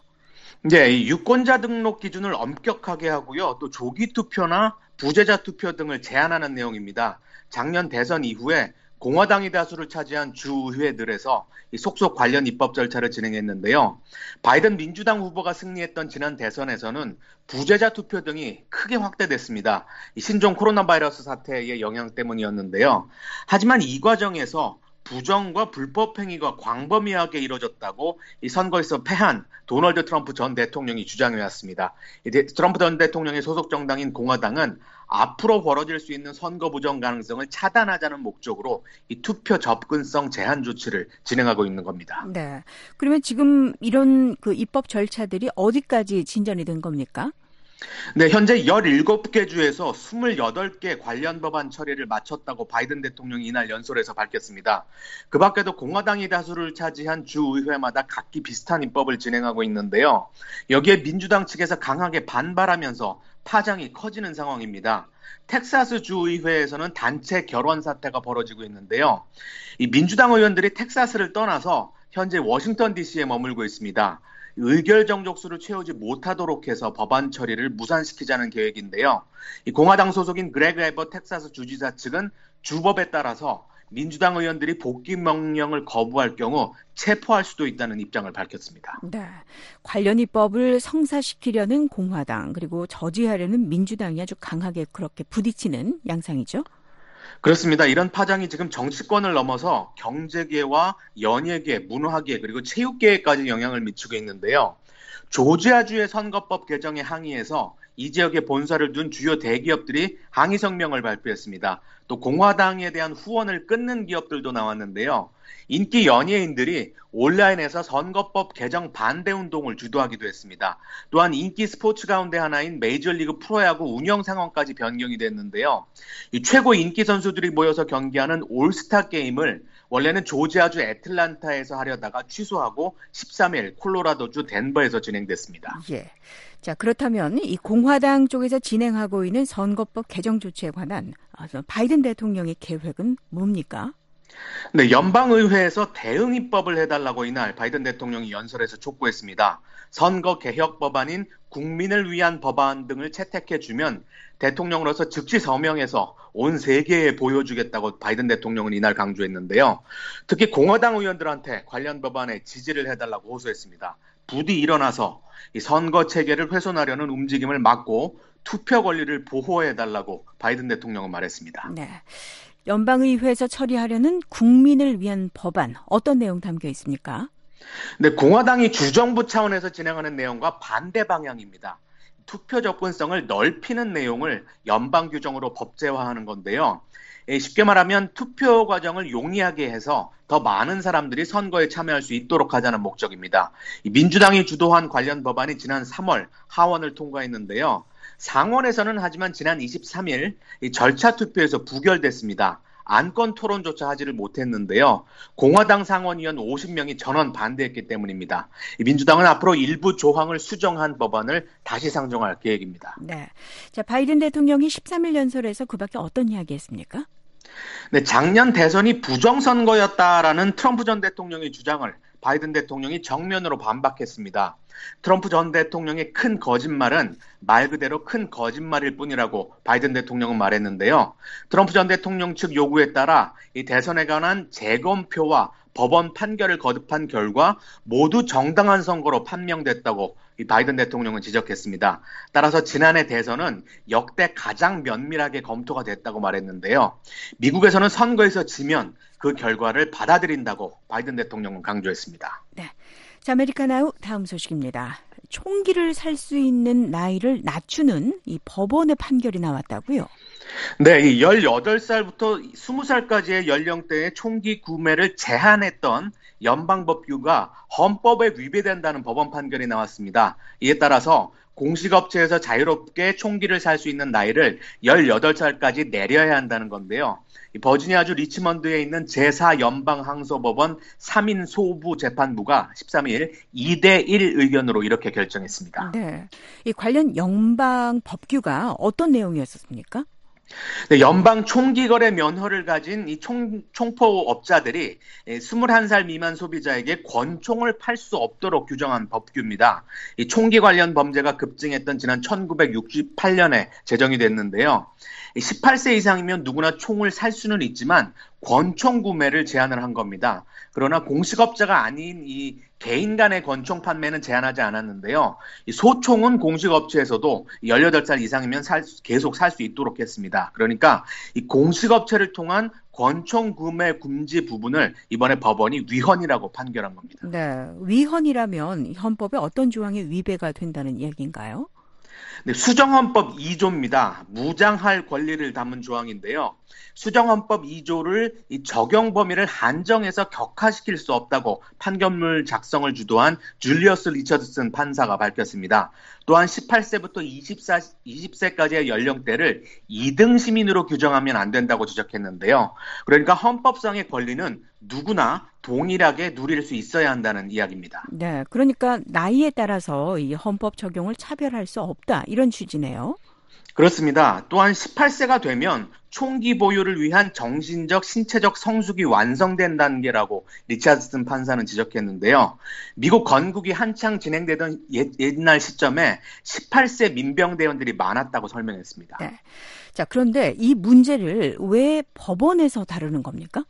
네, 이 유권자 등록 기준을 엄격하게 하고요. 또 조기 투표나 부재자 투표 등을 제한하는 내용입니다. 작년 대선 이후에 공화당이 다수를 차지한 주의회들에서 이 속속 관련 입법 절차를 진행했는데요. 바이든 민주당 후보가 승리했던 지난 대선에서는 부재자 투표 등이 크게 확대됐습니다. 이 신종 코로나 바이러스 사태의 영향 때문이었는데요. 하지만 이 과정에서 부정과 불법 행위가 광범위하게 이뤄졌다고 이 선거에서 패한 도널드 트럼프 전 대통령이 주장해왔습니다. 이 트럼프 전 대통령의 소속 정당인 공화당은 앞으로 벌어질 수 있는 선거 부정 가능성을 차단하자는 목적으로 이 투표 접근성 제한 조치를 진행하고 있는 겁니다. 네. 그러면 지금 이런 그 입법 절차들이 어디까지 진전이 된 겁니까? 네, 현재 열일곱 개 주에서 스물여덟 개 관련 법안 처리를 마쳤다고 바이든 대통령이 이날 연설에서 밝혔습니다. 그 밖에도 공화당이 다수를 차지한 주의회마다 각기 비슷한 입법을 진행하고 있는데요. 여기에 민주당 측에서 강하게 반발하면서 파장이 커지는 상황입니다. 텍사스 주의회에서는 단체 결원 사태가 벌어지고 있는데요. 이 민주당 의원들이 텍사스를 떠나서 현재 워싱턴 디씨에 머물고 있습니다. 의결 정족수를 채우지 못하도록 해서 법안 처리를 무산시키자는 계획인데요. 이 공화당 소속인 그레그 에버 텍사스 주지사 측은 주법에 따라서 민주당 의원들이 복귀 명령을 거부할 경우 체포할 수도 있다는 입장을 밝혔습니다. 네, 관련 입법을 성사시키려는 공화당 그리고 저지하려는 민주당이 아주 강하게 그렇게 부딪히는 양상이죠. 그렇습니다. 이런 파장이 지금 정치권을 넘어서 경제계와 연예계, 문화계 그리고 체육계에까지 영향을 미치고 있는데요. 조지아주의 선거법 개정에 항의해서 이 지역에 본사를 둔 주요 대기업들이 항의 성명을 발표했습니다. 또 공화당에 대한 후원을 끊는 기업들도 나왔는데요. 인기 연예인들이 온라인에서 선거법 개정 반대 운동을 주도하기도 했습니다. 또한 인기 스포츠 가운데 하나인 메이저리그 프로야구 운영 상황까지 변경이 됐는데요. 이 최고 인기 선수들이 모여서 경기하는 올스타 게임을 원래는 조지아주 애틀란타에서 하려다가 취소하고 십삼 일 콜로라도주 덴버에서 진행됐습니다. 예. 자, 그렇다면 이 공화당 쪽에서 진행하고 있는 선거법 개정 조치에 관한 바이든 대통령의 계획은 뭡니까? 네, 연방의회에서 대응 입법을 해달라고 이날 바이든 대통령이 연설에서 촉구했습니다. 선거 개혁 법안인 국민을 위한 법안 등을 채택해주면 대통령으로서 즉시 서명해서 온 세계에 보여주겠다고 바이든 대통령은 이날 강조했는데요. 특히 공화당 의원들한테 관련 법안에 지지를 해달라고 호소했습니다. 부디 일어나서 이 선거 체계를 훼손하려는 움직임을 막고 투표 권리를 보호해달라고 바이든 대통령은 말했습니다. 네. 연방의회에서 처리하려는 국민을 위한 법안, 어떤 내용 담겨 있습니까? 네, 공화당이 주정부 차원에서 진행하는 내용과 반대 방향입니다. 투표 접근성을 넓히는 내용을 연방 규정으로 법제화하는 건데요. 쉽게 말하면 투표 과정을 용이하게 해서 더 많은 사람들이 선거에 참여할 수 있도록 하자는 목적입니다. 민주당이 주도한 관련 법안이 지난 삼월 하원을 통과했는데요. 상원에서는 하지만 지난 이십삼 일 절차 투표에서 부결됐습니다. 안건 토론조차 하지를 못했는데요. 공화당 상원의원 오십 명이 전원 반대했기 때문입니다. 민주당은 앞으로 일부 조항을 수정한 법안을 다시 상정할 계획입니다. 네, 자 바이든 대통령이 십삼 일 연설에서 그 밖에 어떤 이야기했습니까? 네, 작년 대선이 부정선거였다라는 트럼프 전 대통령의 주장을 바이든 대통령이 정면으로 반박했습니다. 트럼프 전 대통령의 큰 거짓말은 말 그대로 큰 거짓말일 뿐이라고 바이든 대통령은 말했는데요. 트럼프 전 대통령 측 요구에 따라 이 대선에 관한 재검표와 법원 판결을 거듭한 결과 모두 정당한 선거로 판명됐다고 이 바이든 대통령은 지적했습니다. 따라서 지난해 대선은 역대 가장 면밀하게 검토가 됐다고 말했는데요. 미국에서는 선거에서 지면 그 결과를 받아들인다고 바이든 대통령은 강조했습니다. 네. 자, 아메리카 나우 다음 소식입니다. 총기를 살 수 있는 나이를 낮추는 이 법원의 판결이 나왔다고요? 네, 이 열여덟 살부터 스무 살까지의 연령대의 총기 구매를 제한했던 연방법규가 헌법에 위배된다는 법원 판결이 나왔습니다. 이에 따라서 공식업체에서 자유롭게 총기를 살 수 있는 나이를 열여덟 살까지 내려야 한다는 건데요. 버지니아주 리치먼드에 있는 제사 연방항소법원 삼 인 소부 재판부가 십삼 일 이 대 일 의견으로 이렇게 결정했습니다. 네, 이 관련 연방 법규가 어떤 내용이었습니까? 네, 연방 총기거래 면허를 가진 이 총, 총포업자들이 스물한 살 미만 소비자에게 권총을 팔 수 없도록 규정한 법규입니다. 이 총기 관련 범죄가 급증했던 지난 천구백육십팔 년에 제정이 됐는데요. 십팔 세 이상이면 누구나 총을 살 수는 있지만 권총 구매를 제한을 한 겁니다. 그러나 공식업자가 아닌 이 개인 간의 권총 판매는 제한하지 않았는데요. 이 소총은 공식업체에서도 열여덟 살 이상이면 살, 계속 살 수 있도록 했습니다. 그러니까 이 공식업체를 통한 권총 구매 금지 부분을 이번에 법원이 위헌이라고 판결한 겁니다. 네, 위헌이라면 헌법에 어떤 조항이 위배가 된다는 이야기인가요? 네, 수정헌법 이 조입니다. 무장할 권리를 담은 조항인데요. 수정헌법 이 조를 이 적용 범위를 한정해서 격화시킬 수 없다고 판결문 작성을 주도한 줄리어스 리처드슨 판사가 밝혔습니다. 또한 십팔 세부터 이십사, 이십 세까지의 연령대를 이 등 시민으로 규정하면 안 된다고 지적했는데요. 그러니까 헌법상의 권리는 누구나 동일하게 누릴 수 있어야 한다는 이야기입니다. 네, 그러니까 나이에 따라서 이 헌법 적용을 차별할 수 없다, 이런 취지네요. 그렇습니다. 또한 십팔 세가 되면 총기 보유를 위한 정신적, 신체적 성숙이 완성된 단계라고 리차드슨 판사는 지적했는데요. 미국 건국이 한창 진행되던 옛, 옛날 시점에 십팔 세 민병대원들이 많았다고 설명했습니다. 네. 자, 그런데 이 문제를 왜 법원에서 다루는 겁니까?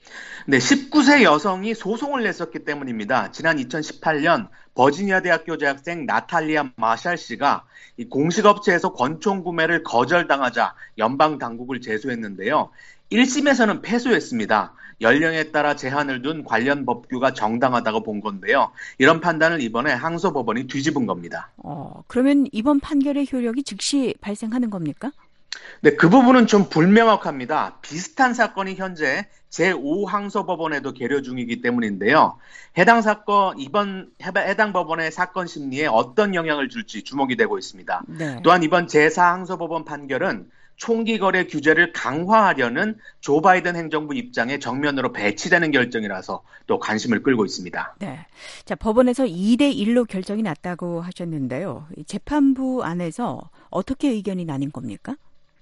네, 십구 세 여성이 소송을 냈었기 때문입니다. 지난 이천십팔 년 버지니아 대학교 재학생 나탈리아 마샬 씨가 이 공식업체에서 권총 구매를 거절당하자 연방 당국을 제소했는데요. 일 심에서는 패소했습니다. 연령에 따라 제한을 둔 관련 법규가 정당하다고 본 건데요. 이런 판단을 이번에 항소법원이 뒤집은 겁니다. 어, 그러면 이번 판결의 효력이 즉시 발생하는 겁니까? 네, 그 부분은 좀 불명확합니다. 비슷한 사건이 현재 제오 항소법원에도 계류 중이기 때문인데요. 해당 사건, 이번 해당 법원의 사건 심리에 어떤 영향을 줄지 주목이 되고 있습니다. 네. 또한 이번 제사 항소법원 판결은 총기 거래 규제를 강화하려는 조 바이든 행정부 입장에 정면으로 배치되는 결정이라서 또 관심을 끌고 있습니다. 네. 자, 법원에서 이 대 일로 결정이 났다고 하셨는데요. 재판부 안에서 어떻게 의견이 나뉜 겁니까?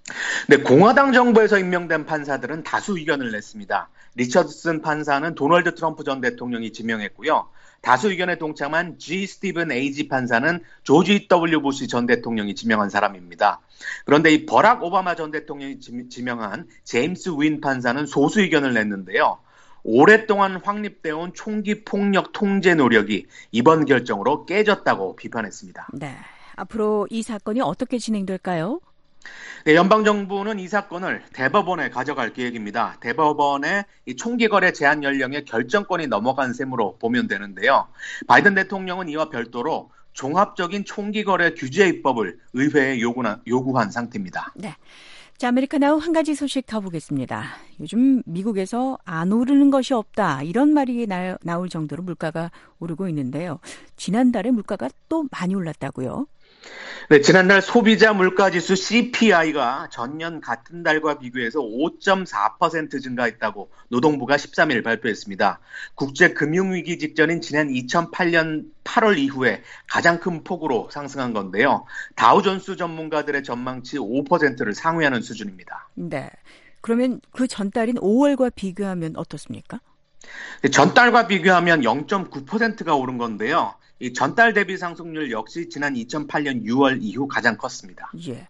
네, 공화당 정부에서 임명된 판사들은 다수 의견을 냈습니다. 리처드슨 판사는 도널드 트럼프 전 대통령이 지명했고요. 다수 의견에 동참한 G. 스티븐 에이지 판사는 조지 더블유 부시 전 대통령이 지명한 사람입니다. 그런데 이 버락 오바마 전 대통령이 지명한 제임스 윈 판사는 소수 의견을 냈는데요. 오랫동안 확립되어 온 총기 폭력 통제 노력이 이번 결정으로 깨졌다고 비판했습니다. 네, 앞으로 이 사건이 어떻게 진행될까요? 네, 연방정부는 이 사건을 대법원에 가져갈 계획입니다. 대법원에 이 총기 거래 제한 연령의 결정권이 넘어간 셈으로 보면 되는데요. 바이든 대통령은 이와 별도로 종합적인 총기 거래 규제 입법을 의회에 요구한, 요구한 상태입니다. 네. 자, 아메리카나우 한 가지 소식 더 보겠습니다. 요즘 미국에서 안 오르는 것이 없다, 이런 말이 나, 나올 정도로 물가가 오르고 있는데요. 지난달에 물가가 또 많이 올랐다고요? 네, 지난달 소비자 물가지수 씨피아이가 전년 같은 달과 비교해서 오 점 사 퍼센트 증가했다고 노동부가 십삼 일 발표했습니다. 국제금융위기 직전인 지난 이천팔 년 팔월 이후에 가장 큰 폭으로 상승한 건데요. 다우존스 전문가들의 전망치 오 퍼센트를 상회하는 수준입니다. 네, 그러면 그 전달인 오월과 비교하면 어떻습니까? 네, 전달과 비교하면 영 점 구 퍼센트가 오른 건데요. 이 전달 대비 상승률 역시 지난 이천팔 년 유월 이후 가장 컸습니다. 예.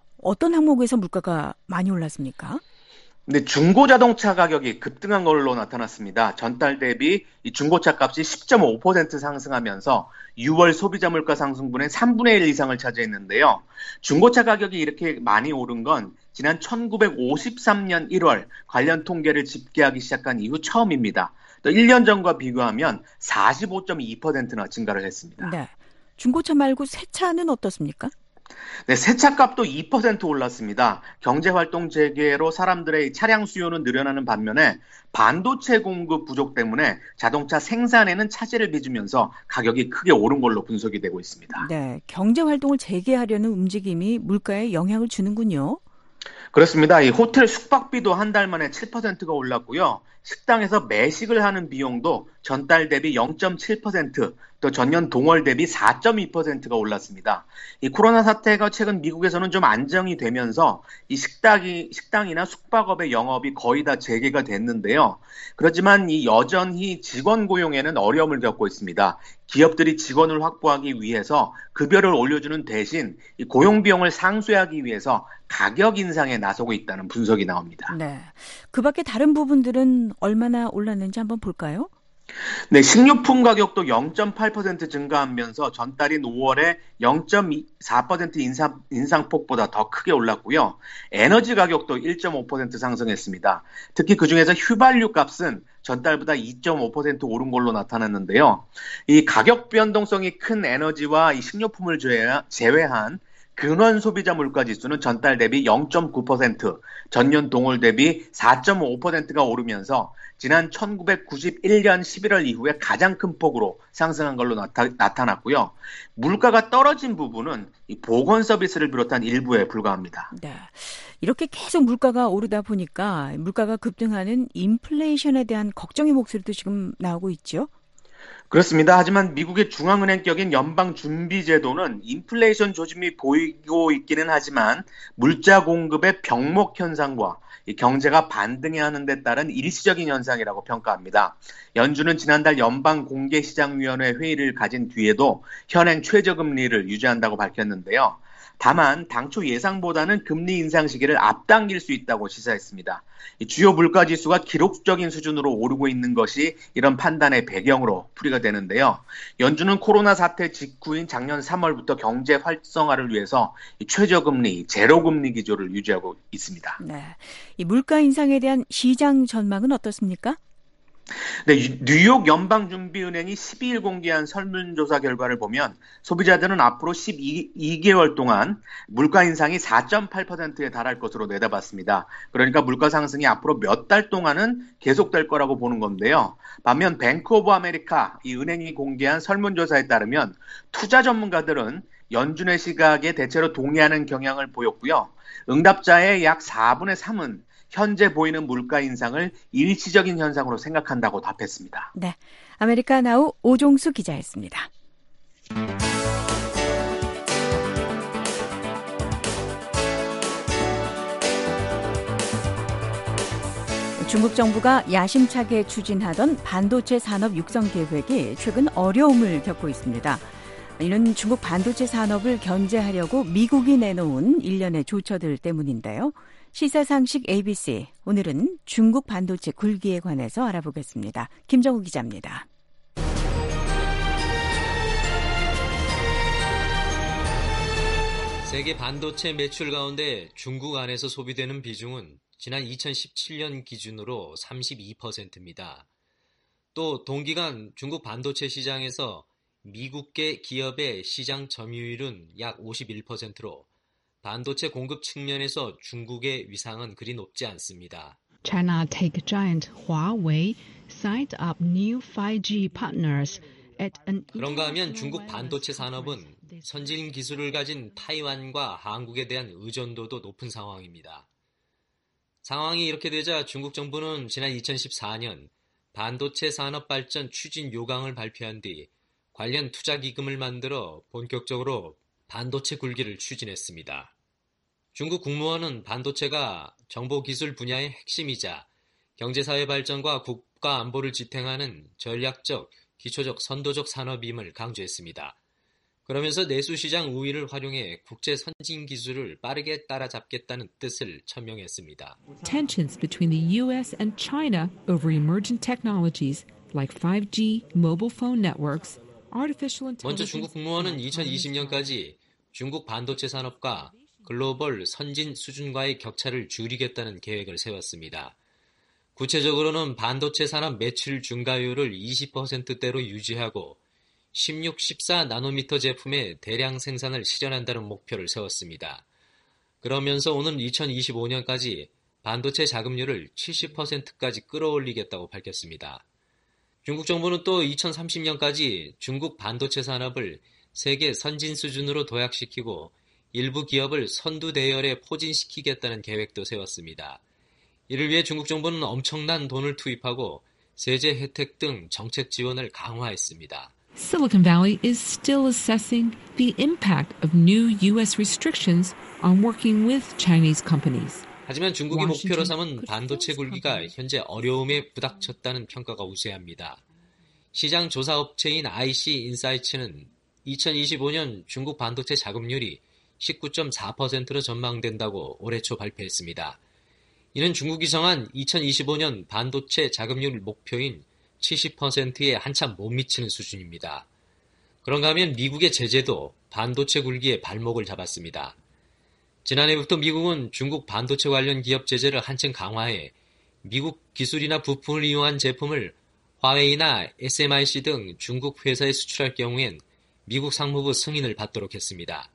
어떤 항목에서 물가가 많이 올랐습니까? 근데 중고자동차 가격이 급등한 걸로 나타났습니다. 전달 대비 이 중고차 값이 십 점 오 퍼센트 상승하면서 유월 소비자 물가 상승분의 삼분의 일 이상을 차지했는데요. 중고차 가격이 이렇게 많이 오른 건 지난 천구백오십삼 년 일월 관련 통계를 집계하기 시작한 이후 처음입니다. 또 일 년 전과 비교하면 사십오 점 이 퍼센트나 증가를 했습니다. 네. 중고차 말고 새 차는 어떻습니까? 네, 새 차값도 이 퍼센트 올랐습니다. 경제활동 재개로 사람들의 차량 수요는 늘어나는 반면에 반도체 공급 부족 때문에 자동차 생산에는 차질을 빚으면서 가격이 크게 오른 걸로 분석이 되고 있습니다. 네, 경제활동을 재개하려는 움직임이 물가에 영향을 주는군요. 그렇습니다. 이 호텔 숙박비도 한 달 만에 칠 퍼센트가 올랐고요. 식당에서 매식을 하는 비용도 전달 대비 영 점 칠 퍼센트, 또 전년 동월 대비 사 점 이 퍼센트가 올랐습니다. 이 코로나 사태가 최근 미국에서는 좀 안정이 되면서 이 식당이, 식당이나 숙박업의 영업이 거의 다 재개가 됐는데요. 그렇지만 이 여전히 직원 고용에는 어려움을 겪고 있습니다. 기업들이 직원을 확보하기 위해서 급여를 올려주는 대신 이 고용 비용을 상쇄하기 위해서 가격 인상에 나서고 있다는 분석이 나옵니다. 네, 그 밖에 다른 부분들은 얼마나 올랐는지 한번 볼까요? 네, 식료품 가격도 영 점 팔 퍼센트 증가하면서 전달인 오월에 영 점 사 퍼센트 인상, 인상폭보다 더 크게 올랐고요. 에너지 가격도 일 점 오 퍼센트 상승했습니다. 특히 그중에서 휘발유 값은 전달보다 이 점 오 퍼센트 오른 걸로 나타났는데요. 이 가격 변동성이 큰 에너지와 이 식료품을 제외한 근원 소비자 물가 지수는 전달 대비 영 점 구 퍼센트, 전년 동월 대비 사 점 오 퍼센트가 오르면서 지난 천구백구십일 년 십일월 이후에 가장 큰 폭으로 상승한 걸로 나타, 나타났고요. 물가가 떨어진 부분은 이 보건 서비스를 비롯한 일부에 불과합니다. 네, 이렇게 계속 물가가 오르다 보니까 물가가 급등하는 인플레이션에 대한 걱정의 목소리도 지금 나오고 있죠. 그렇습니다. 하지만 미국의 중앙은행격인 연방준비제도는 인플레이션 조짐이 보이고 있기는 하지만 물자 공급의 병목 현상과 이 경제가 반등해야 하는 데 따른 일시적인 현상이라고 평가합니다. 연준은 지난달 연방공개시장위원회 회의를 가진 뒤에도 현행 최저금리를 유지한다고 밝혔는데요. 다만 당초 예상보다는 금리 인상 시기를 앞당길 수 있다고 시사했습니다. 주요 물가지수가 기록적인 수준으로 오르고 있는 것이 이런 판단의 배경으로 풀이가 되는데요. 연준은 코로나 사태 직후인 작년 삼월부터 경제 활성화를 위해서 최저금리, 제로금리 기조를 유지하고 있습니다. 네, 이 물가 인상에 대한 시장 전망은 어떻습니까? 네, 뉴욕 연방준비은행이 십이 일 공개한 설문조사 결과를 보면 소비자들은 앞으로 십이 개월 동안 물가 인상이 사 점 팔 퍼센트에 달할 것으로 내다봤습니다. 그러니까 물가 상승이 앞으로 몇 달 동안은 계속될 거라고 보는 건데요. 반면 뱅크 오브 아메리카, 이 은행이 공개한 설문조사에 따르면 투자 전문가들은 연준의 시각에 대체로 동의하는 경향을 보였고요. 응답자의 약 사분의 삼은 현재 보이는 물가 인상을 일시적인 현상으로 생각한다고 답했습니다. 네, 아메리카나우 오종수 기자였습니다. 중국 정부가 야심차게 추진하던 반도체 산업 육성 계획이 최근 어려움을 겪고 있습니다. 이는 중국 반도체 산업을 견제하려고 미국이 내놓은 일련의 조처들 때문인데요. 시사상식 에이비씨, 오늘은 중국 반도체 굴기에 관해서 알아보겠습니다. 김정우 기자입니다. 세계 반도체 매출 가운데 중국 안에서 소비되는 비중은 지난 이천십칠 년 기준으로 삼십이 퍼센트입니다. 또 동기간 중국 반도체 시장에서 미국계 기업의 시장 점유율은 약 오십일 퍼센트로 반도체 공급 측면에서 중국의 위상은 그리 높지 않습니다. China tech giant Huawei signed up new 파이브 지 partners at an 그런가 하면 중국 반도체 산업은 선진 기술을 가진 타이완과 한국에 대한 의존도도 높은 상황입니다. 상황이 이렇게 되자 중국 정부는 지난 이천십사 년 반도체 산업 발전 추진 요강을 발표한 뒤 관련 투자 기금을 만들어 본격적으로 반도체 굴기를 추진했습니다. 중국 국무원은 반도체가 정보기술 분야의 핵심이자 경제사회 발전과 국가 안보를 지탱하는 전략적, 기초적, 선도적 산업임을 강조했습니다. 그러면서 내수시장 우위를 활용해 국제 선진 기술을 빠르게 따라잡겠다는 뜻을 천명했습니다. Tensions between the U S and China over emerging technologies like 파이브 지, mobile phone networks, artificial intelligence. 먼저 중국 국무원은 이천이십 년까지 중국 반도체 산업과 글로벌 선진 수준과의 격차를 줄이겠다는 계획을 세웠습니다. 구체적으로는 반도체 산업 매출 증가율을 이십 퍼센트대로 유지하고 십육, 십사 나노미터 제품의 대량 생산을 실현한다는 목표를 세웠습니다. 그러면서 오는 이천이십오 년까지 반도체 자급률을 칠십 퍼센트까지 끌어올리겠다고 밝혔습니다. 중국 정부는 또 이천삼십 년까지 중국 반도체 산업을 세계 선진 수준으로 도약시키고 일부 기업을 선두 대열에 포진시키겠다는 계획도 세웠습니다. 이를 위해 중국 정부는 엄청난 돈을 투입하고 세제 혜택 등 정책 지원을 강화했습니다. Silicon Valley is still assessing the impact of new U S restrictions on working with Chinese companies. 하지만 중국이 목표로 삼은 반도체 굴기가 현재 어려움에 부닥쳤다는 평가가 우세합니다. 시장 조사 업체인 아이씨인사이츠는 이천이십오 년 중국 반도체 자급률이 십구 점 사 퍼센트로 전망된다고 올해 초 발표했습니다. 이는 중국이 정한 이천이십오 년 반도체 자급률 목표인 칠십 퍼센트에 한참 못 미치는 수준입니다. 그런가 하면 미국의 제재도 반도체 굴기에 발목을 잡았습니다. 지난해부터 미국은 중국 반도체 관련 기업 제재를 한층 강화해 미국 기술이나 부품을 이용한 제품을 화웨이나 에스엠아이씨 등 중국 회사에 수출할 경우엔 미국 상무부 승인을 받도록 했습니다.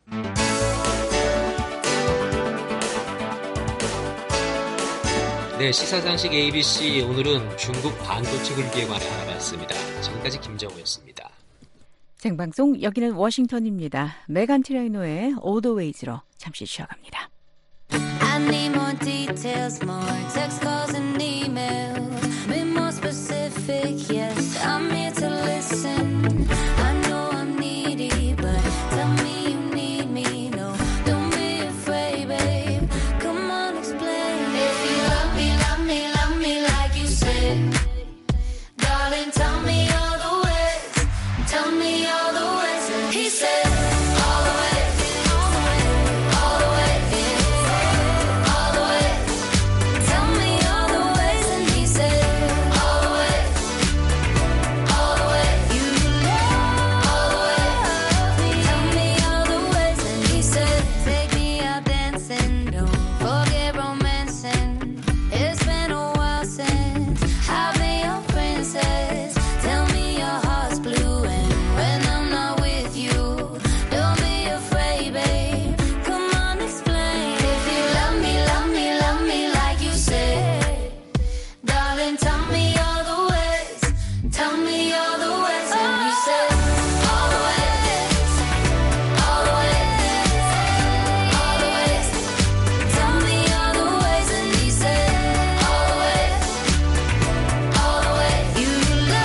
네, 시사상식 에이비씨 오늘은 중국 반도체 굴기에 관해 알아봤습니다. 지금까지 김정우였습니다. 생방송 여기는 워싱턴입니다. 메간 트레이너의 All the Ways로 잠시 쉬어갑니다. I need more details, more text calls and emails. Be more specific, yes, I'm here to listen. I know I'm needy, but tell me you need me. No, don't be afraid, babe. Come on, explain. If you love me, love me, love me like you said. Darling, tell me all the ways. Tell me all the ways. And he said, all the ways, all the ways, all the ways, yeah. All the ways. Tell me all the ways. And he said, all the ways, all the ways. You love all the ways. Tell me all the ways. And he said, take me out dancing. Don't forget romancing. It's been a while since I've been your princess. Tell me your heart's blue, and when I'm not with you, don't be afraid, babe. Come on, explain. If you love me, love me, love me like you said. Darling, tell me all the ways. Tell me all the ways. And he said, all the ways, all the ways, all the ways. Tell me all the ways. And he said, all the ways, all the ways. You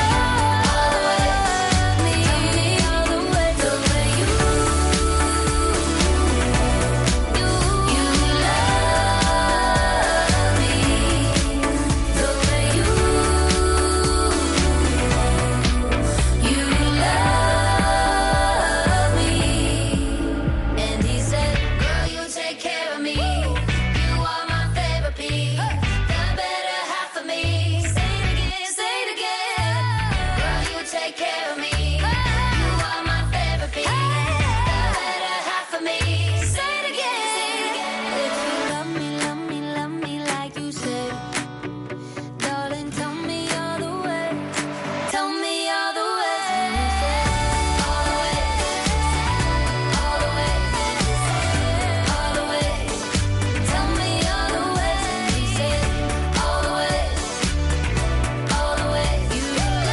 love me. Tell me all the ways. The way you, you, you love me. The way you, you love me. And he said, girl, you take care of me. You are my therapy. The better half of me. Say it again, say it again. Girl, you take care of me. You are my therapy. The better half of me. Say it again, say it again. If you love me, love me, love me like you said. Darling, tell me all the ways. Tell me all the ways. And he said, all the ways, all the ways, all the ways. Tell me all the ways. And he said, all the ways, all the ways. You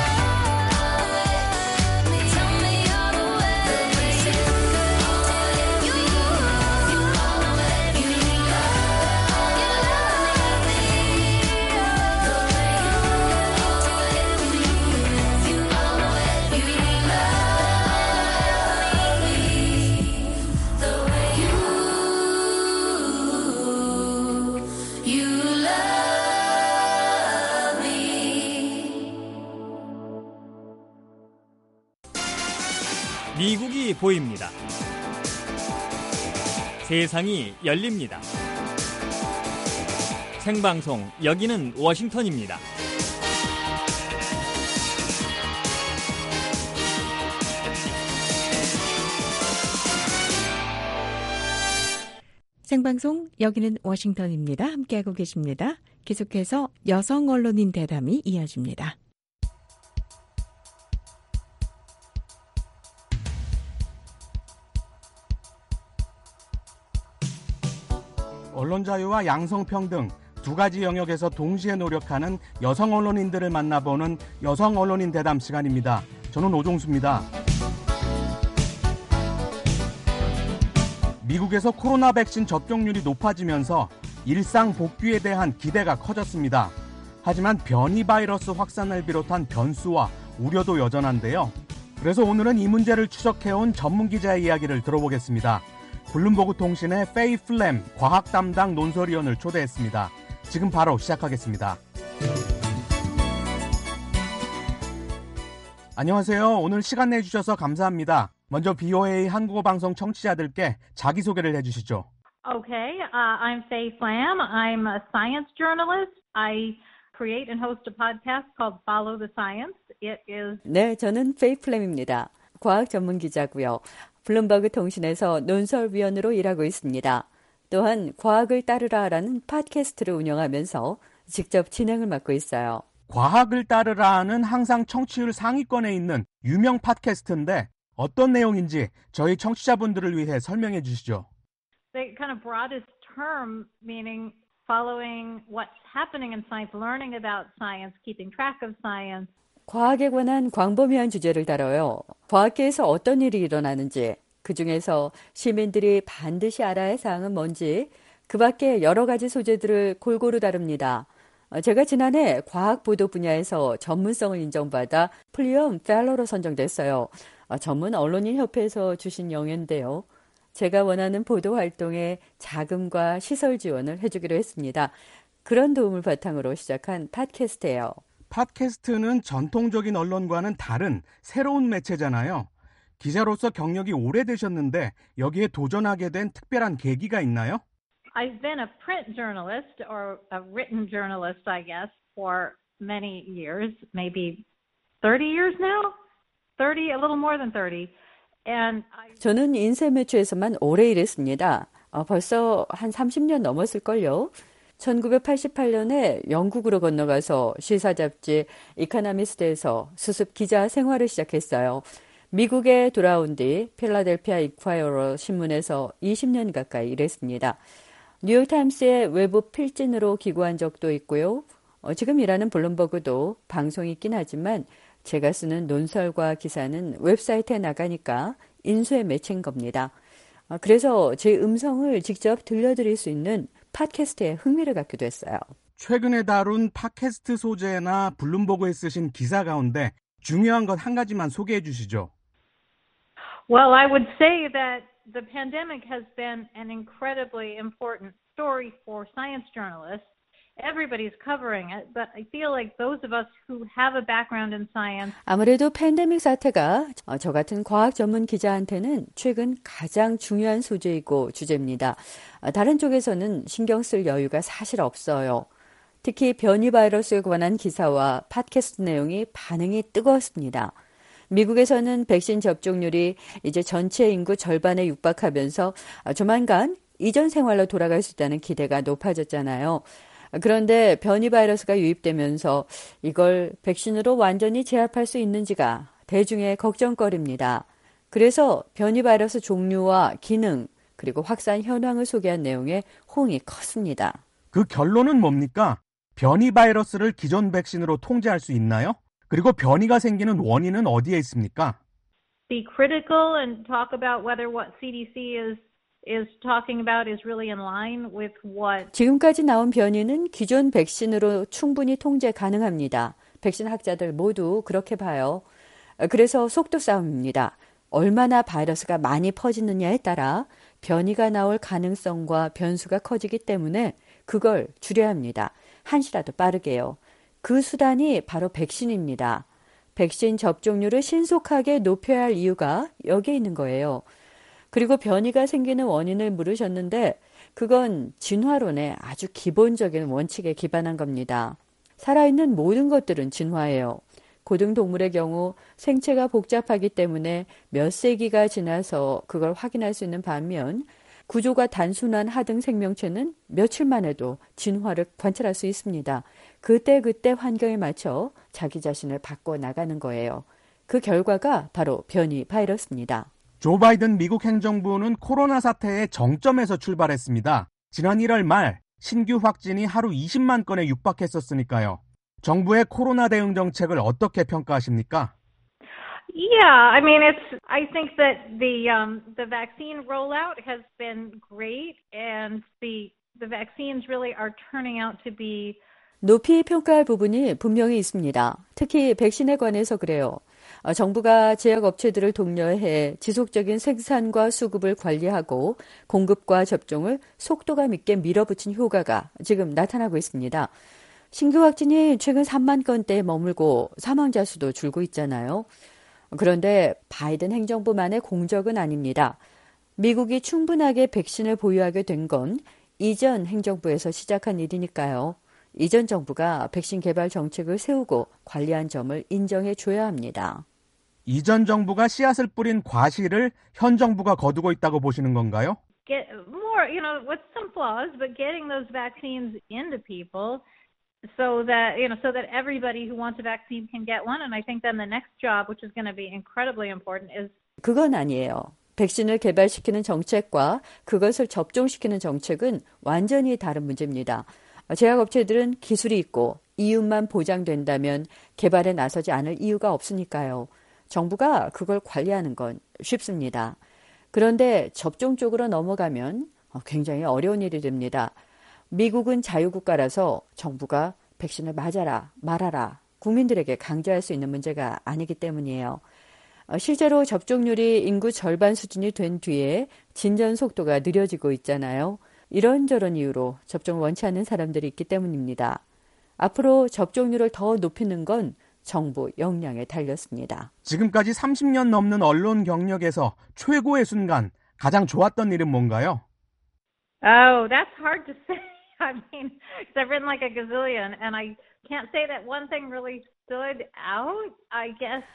love me. Tell me all the ways. The way you, you, you love me. You love me. The way you, you love me. You love me. The way you, you love me. 미국이 보입니다. 세상이 열립니다. 생방송 여기는 워싱턴입니다. 생방송 여기는 워싱턴입니다. 함께하고 계십니다. 계속해서 여성 언론인 대담이 이어집니다. 언론 자유와 양성평등 두 가지 영역에서 동시에 노력하는 여성 언론인들을 만나보는 여성 언론인 대담 시간입니다. 저는 오종수입니다. 미국에서 코로나 백신 접종률이 높아지면서 일상 복귀에 대한 기대가 커졌습니다. 하지만 변이 바이러스 확산을 비롯한 변수와 우려도 여전한데요. 그래서 오늘은 이 문제를 추적해온 전문 기자의 이야기를 들어보겠습니다. 블룸버그 통신의 페이 플램 과학 담당 논설위원을 초대했습니다. 지금 바로 시작하겠습니다. 안녕하세요. 오늘 시간 내주셔서 감사합니다. 먼저 비오에이 한국어 방송 청취자들께 자기소개를 해주시죠. Okay, uh, I'm Faye Flam. I'm a science journalist. I create and host a podcast called Follow the Science. It is... 네, 저는 페이 플램입니다. 과학 전문 기자고요. 블룸버그 통신에서 논설위원으로 일하고 있습니다. 또한 과학을 따르라라는 팟캐스트를 운영하면서 직접 진행을 맡고 있어요. 과학을 따르라는 항상 청취율 상위권에 있는 유명 팟캐스트인데 어떤 내용인지 저희 청취자분들을 위해 설명해 주시죠. The kind of broadest term meaning following what's happening in science, learning about science, keeping track of science. 과학에 관한 광범위한 주제를 다뤄요. 과학계에서 어떤 일이 일어나는지, 그중에서 시민들이 반드시 알아야 할 사항은 뭔지, 그 밖에 여러 가지 소재들을 골고루 다룹니다. 제가 지난해 과학보도 분야에서 전문성을 인정받아 플리엄 펠로로 선정됐어요. 전문 언론인 협회에서 주신 영예인데요. 제가 원하는 보도 활동에 자금과 시설 지원을 해주기로 했습니다. 그런 도움을 바탕으로 시작한 팟캐스트예요. 팟캐스트는 전통적인 언론과는 다른 새로운 매체잖아요. 기자로서 경력이 오래되셨는데 여기에 도전하게 된 특별한 계기가 있나요? I've been a print journalist or a written journalist, I guess, for many years, maybe thirty years now? thirty, a little more than thirty. And I... 저는 인쇄 매체에서만 오래 일했습니다. 어, 벌써 한 삼십 년 넘었을걸요. 천구백팔십팔 년에 영국으로 건너가서 시사잡지 이코노미스트에서 수습 기자 생활을 시작했어요. 미국에 돌아온 뒤 필라델피아 인콰이어러 신문에서 이십 년 가까이 일했습니다. 뉴욕타임스의 외부 필진으로 기고한 적도 있고요. 어, 지금 일하는 블룸버그도 방송이 있긴 하지만 제가 쓰는 논설과 기사는 웹사이트에 나가니까 인쇄 매체인 겁니다. 어, 그래서 제 음성을 직접 들려드릴 수 있는 팟캐스트에 흥미를 갖게 됐어요. 최근에 다룬 팟캐스트 소재나 블룸버그에 쓰신 기사 가운데 중요한 것 한 가지만 소개해 주시죠. Well, I would say that the pandemic has been an incredibly important story for science journalists. Everybody's covering it, but I feel like those of us who have a background in science. 아무래도 팬데믹 사태가 저 같은 과학 전문 기자한테는 최근 가장 중요한 소재이고 주제입니다. 다른 쪽에서는 신경 쓸 여유가 사실 없어요. 특히 변이 바이러스에 관한 기사와 팟캐스트 내용이 반응이 뜨거웠습니다. 미국에서는 백신 접종률이 이제 전체 인구 절반에 육박하면서 조만간 이전 생활로 돌아갈 수 있다는 기대가 높아졌잖아요. 그런데 변이 바이러스가 유입되면서 이걸 백신으로 완전히 제압할 수 있는지가 대중의 걱정거리입니다. 그래서 변이 바이러스 종류와 기능 그리고 확산 현황을 소개한 내용에 호응이 컸습니다. 그 결론은 뭡니까? 변이 바이러스를 기존 백신으로 통제할 수 있나요? 그리고 변이가 생기는 원인은 어디에 있습니까? Be critical and talk about whether what 씨디씨 is is talking about is really in line with what 지금까지 나온 변이는 기존 백신으로 충분히 통제 가능합니다. 백신 학자들 모두 그렇게 봐요. 그래서 속도 싸움입니다. 얼마나 바이러스가 많이 퍼지느냐에 따라 변이가 나올 가능성과 변수가 커지기 때문에 그걸 줄여야 합니다. 한시라도 빠르게요. 그 수단이 바로 백신입니다. 백신 접종률을 신속하게 높여야 할 이유가 여기에 있는 거예요. 그리고 변이가 생기는 원인을 물으셨는데 그건 진화론의 아주 기본적인 원칙에 기반한 겁니다. 살아있는 모든 것들은 진화예요. 고등동물의 경우 생체가 복잡하기 때문에 몇 세기가 지나서 그걸 확인할 수 있는 반면 구조가 단순한 하등 생명체는 며칠 만에도 진화를 관찰할 수 있습니다. 그때그때 환경에 맞춰 자기 자신을 바꿔나가는 거예요. 그 결과가 바로 변이 바이러스입니다. 조 바이든 미국 행정부는 코로나 사태의 정점에서 출발했습니다. 지난 일월 말 신규 확진이 하루 이십만 건에 육박했었으니까요. 정부의 코로나 대응 정책을 어떻게 평가하십니까? Yeah, I mean, it's. I think that the um, the vaccine rollout has been great, and the the vaccines really are turning out to be. 높이 평가할 부분이 분명히 있습니다. 특히 백신에 관해서 그래요. 정부가 제약업체들을 독려해 지속적인 생산과 수급을 관리하고 공급과 접종을 속도감 있게 밀어붙인 효과가 지금 나타나고 있습니다. 신규 확진이 최근 삼만 건대에 머물고 사망자 수도 줄고 있잖아요. 그런데 바이든 행정부만의 공적은 아닙니다. 미국이 충분하게 백신을 보유하게 된 건 이전 행정부에서 시작한 일이니까요. 이전 정부가 백신 개발 정책을 세우고 관리한 점을 인정해 줘야 합니다. 이전 정부가 씨앗을 뿌린 과실을 현 정부가 거두고 있다고 보시는 건가요? Get more, you know, with some flaws, but getting those vaccines into people so that, you know, so that everybody who wants a vaccine can get one. And I think then the next job, which is going to be incredibly important, is 그건 아니에요. 백신을 개발시키는 정책과 그것을 접종시키는 정책은 완전히 다른 문제입니다. 제약업체들은 기술이 있고 이윤만 보장된다면 개발에 나서지 않을 이유가 없으니까요. 정부가 그걸 관리하는 건 쉽습니다. 그런데 접종 쪽으로 넘어가면 굉장히 어려운 일이 됩니다. 미국은 자유국가라서 정부가 백신을 맞아라, 말아라, 국민들에게 강제할 수 있는 문제가 아니기 때문이에요. 실제로 접종률이 인구 절반 수준이 된 뒤에 진전 속도가 느려지고 있잖아요. 이런저런 이유로 접종을 원치 않는 사람들이 있기 때문입니다. 앞으로 접종률을 더 높이는 건 정부 역량에 달렸습니다. 지금까지 삼십 년 넘는 언론 경력에서 최고의 순간, 가장 좋았던 일은 뭔가요? Oh, that's hard to say. I mean, because I've written like a gazillion, and I can't say that one thing really stood out, I guess.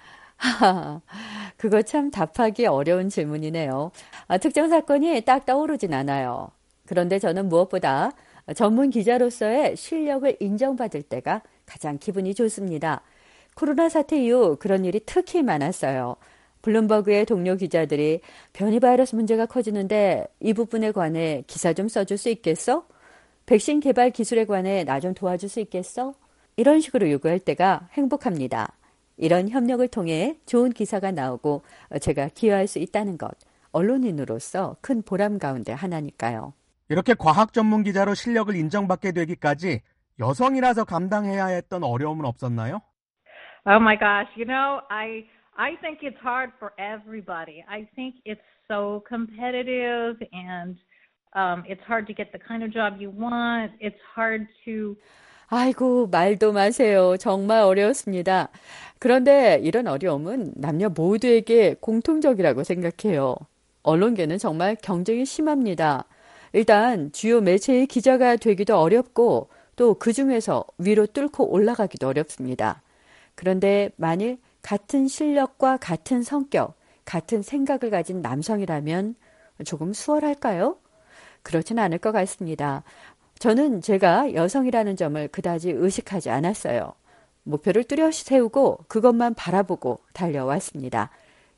그거 참 답하기 어려운 질문이네요. 아, 특정 사건이 딱 떠오르진 않아요. 그런데 저는 무엇보다 전문 기자로서의 실력을 인정받을 때가 가장 기분이 좋습니다. 코로나 사태 이후 그런 일이 특히 많았어요. 블룸버그의 동료 기자들이 변이 바이러스 문제가 커지는데 이 부분에 관해 기사 좀 써줄 수 있겠어? 백신 개발 기술에 관해 나 좀 도와줄 수 있겠어? 이런 식으로 요구할 때가 행복합니다. 이런 협력을 통해 좋은 기사가 나오고 제가 기여할 수 있다는 것, 언론인으로서 큰 보람 가운데 하나니까요. 이렇게 과학 전문 기자로 실력을 인정받게 되기까지 여성이라서 감당해야 했던 어려움은 없었나요? Oh my gosh, you know, I I think it's hard for everybody. I think it's so competitive and um, it's hard to get the kind of job you want. It's hard to 아이고, 말도 마세요. 정말 어려웠습니다. 그런데 이런 어려움은 남녀 모두에게 공통적이라고 생각해요. 언론계는 정말 경쟁이 심합니다. 일단 주요 매체의 기자가 되기도 어렵고 또 그중에서 위로 뚫고 올라가기도 어렵습니다. 그런데 만일 같은 실력과 같은 성격, 같은 생각을 가진 남성이라면 조금 수월할까요? 그렇진 않을 것 같습니다. 저는 제가 여성이라는 점을 그다지 의식하지 않았어요. 목표를 뚜렷이 세우고 그것만 바라보고 달려왔습니다.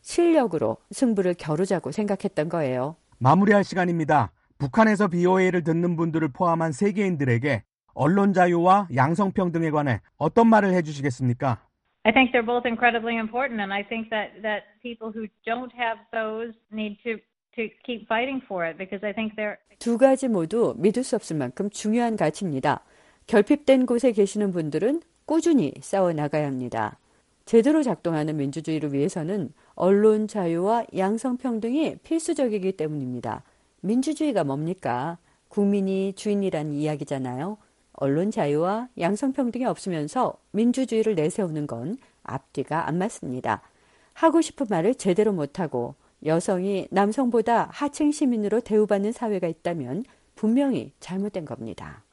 실력으로 승부를 겨루자고 생각했던 거예요. 마무리할 시간입니다. 북한에서 비오에이를 듣는 분들을 포함한 세계인들에게 언론 자유와 양성평등에 관해 어떤 말을 해주시겠습니까? I think they're both incredibly important, and I think that, that people who don't have those need to, to keep fighting for it, because I think they're 두 가지 모두 믿을 수 없을 만큼 중요한 가치입니다. 결핍된 곳에 계시는 분들은 꾸준히 싸워나가야 합니다. 제대로 작동하는 민주주의를 위해서는 언론 자유와 양성평등이 필수적이기 때문입니다. 민주주의가 뭡니까? 국민이 주인이라는 이야기잖아요. 언론 자유와 양성평등이 없으면서 민주주의를 내세우는 건 앞뒤가 안 맞습니다. 하고 싶은 말을 제대로 못하고 여성이 남성보다 하층 시민으로 대우받는 사회가 있다면 분명히 잘못된 겁니다.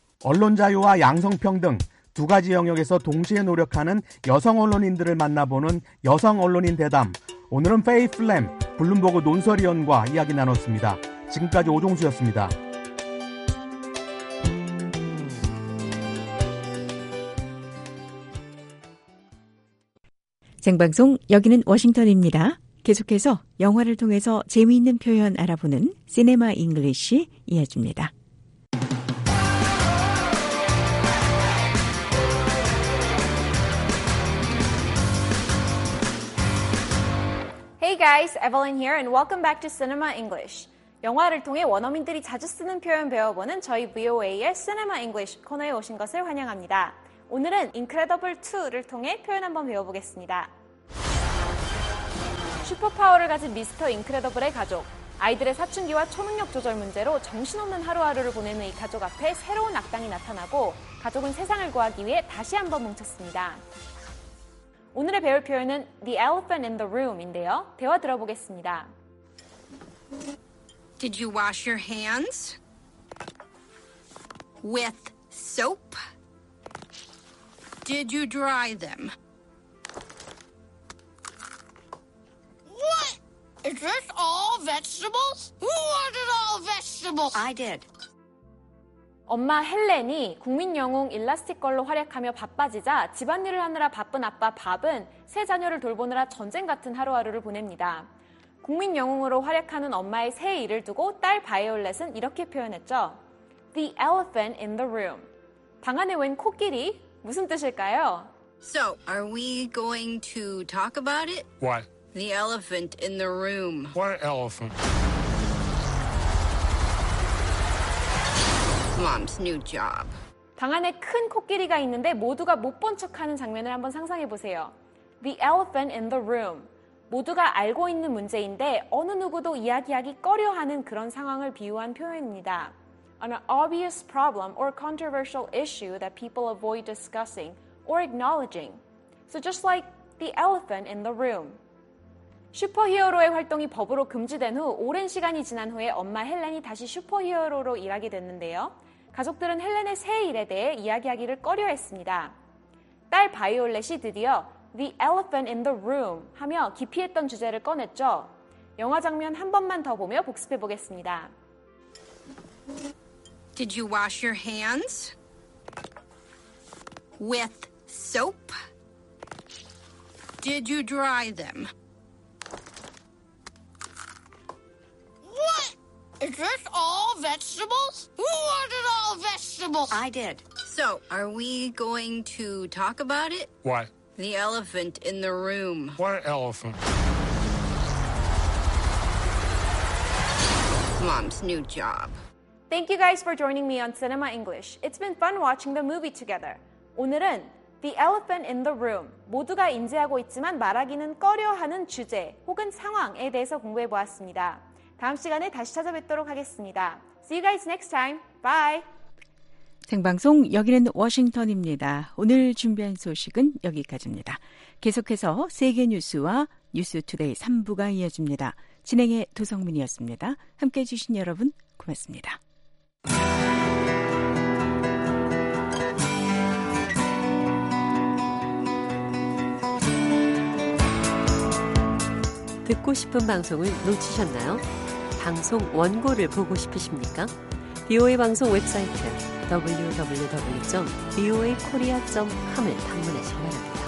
언론 자유와 양성평등 두 가지 영역에서 동시에 노력하는 여성 언론인들을 만나보는 여성 언론인 대담. 오늘은 페이 플램, 블룸버그 논설위원과 이야기 나눴습니다. 지금까지 오종수였습니다. 생방송 여기는 워싱턴입니다. 계속해서 영화를 통해서 재미있는 표현 알아보는 시네마 잉글리시 이어집니다. Hey guys, Evelyn here and welcome back to Cinema English. 영화를 통해 원어민들이 자주 쓰는 표현 배워보는 저희 브이오에이의 Cinema English 코너에 오신 것을 환영합니다. 오늘은 Incredible 투를 통해 표현 한번 배워보겠습니다. 슈퍼파워를 가진 미스터 인크레더블의 가족. 아이들의 사춘기와 초능력 조절 문제로 정신없는 하루하루를 보내는 이 가족 앞에 새로운 악당이 나타나고 가족은 세상을 구하기 위해 다시 한번 뭉쳤습니다. 오늘의 배울 표현은 The Elephant in the Room인데요. 대화 들어보겠습니다. Did you wash your hands? With soap? Did you dry them? What? Is this all vegetables? Who ordered all vegetables? I did. 엄마 헬렌이 국민 영웅 일라스틱 걸로 활약하며 바빠지자 집안일을 하느라 바쁜 아빠 밥은 세 자녀를 돌보느라 전쟁 같은 하루하루를 보냅니다. 국민 영웅으로 활약하는 엄마의 새 일을 두고 딸 바이올렛은 이렇게 표현했죠. The elephant in the room. 방 안에 웬 코끼리? 무슨 뜻일까요? So, are we going to talk about it? What? The elephant in the room. What elephant? Mom's new job. 방 안에 큰 코끼리가 있는데 모두가 못 본 척하는 장면을 한번 상상해 보세요. The elephant in the room. 모두가 알고 있는 문제인데 어느 누구도 이야기하기 꺼려하는 그런 상황을 비유한 표현입니다. An obvious problem or controversial issue that people avoid discussing or acknowledging. So just like the elephant in the room. 슈퍼히어로의 활동이 법으로 금지된 후 오랜 시간이 지난 후에 엄마 헬렌이 다시 슈퍼히어로로 일하게 됐는데요. 가족들은 헬렌의 새 일에 대해 이야기하기를 꺼려했습니다. 딸 바이올렛이 드디어 The elephant in the room 하며 기피했던 주제를 꺼냈죠. 영화 장면 한 번만 더 보며 복습해 보겠습니다. Did you wash your hands? With soap? Did you dry them? What? Is this all vegetables? Who ordered all vegetables? I did. So, are we going to talk about it? What? The elephant in the room. What elephant? Mom's new job. Thank you guys for joining me on Cinema English. It's been fun watching the movie together. 오늘은 The Elephant in the Room, 모두가 인지하고 있지만 말하기는 꺼려하는 주제 혹은 상황에 대해서 공부해 보았습니다. 다음 시간에 다시 찾아뵙도록 하겠습니다. See you guys next time. Bye! 생방송 여기는 워싱턴입니다. 오늘 준비한 소식은 여기까지입니다. 계속해서 세계 뉴스와 뉴스투데이 삼 부가 이어집니다. 진행의 도성민이었습니다. 함께해 주신 여러분 고맙습니다. 듣고 싶은 방송을 놓치셨나요? 방송 원고를 보고 싶으십니까? 비오에이 방송 웹사이트 더블유 더블유 더블유 점 비오에이 코리아 점 컴을 방문하시기 바랍니다.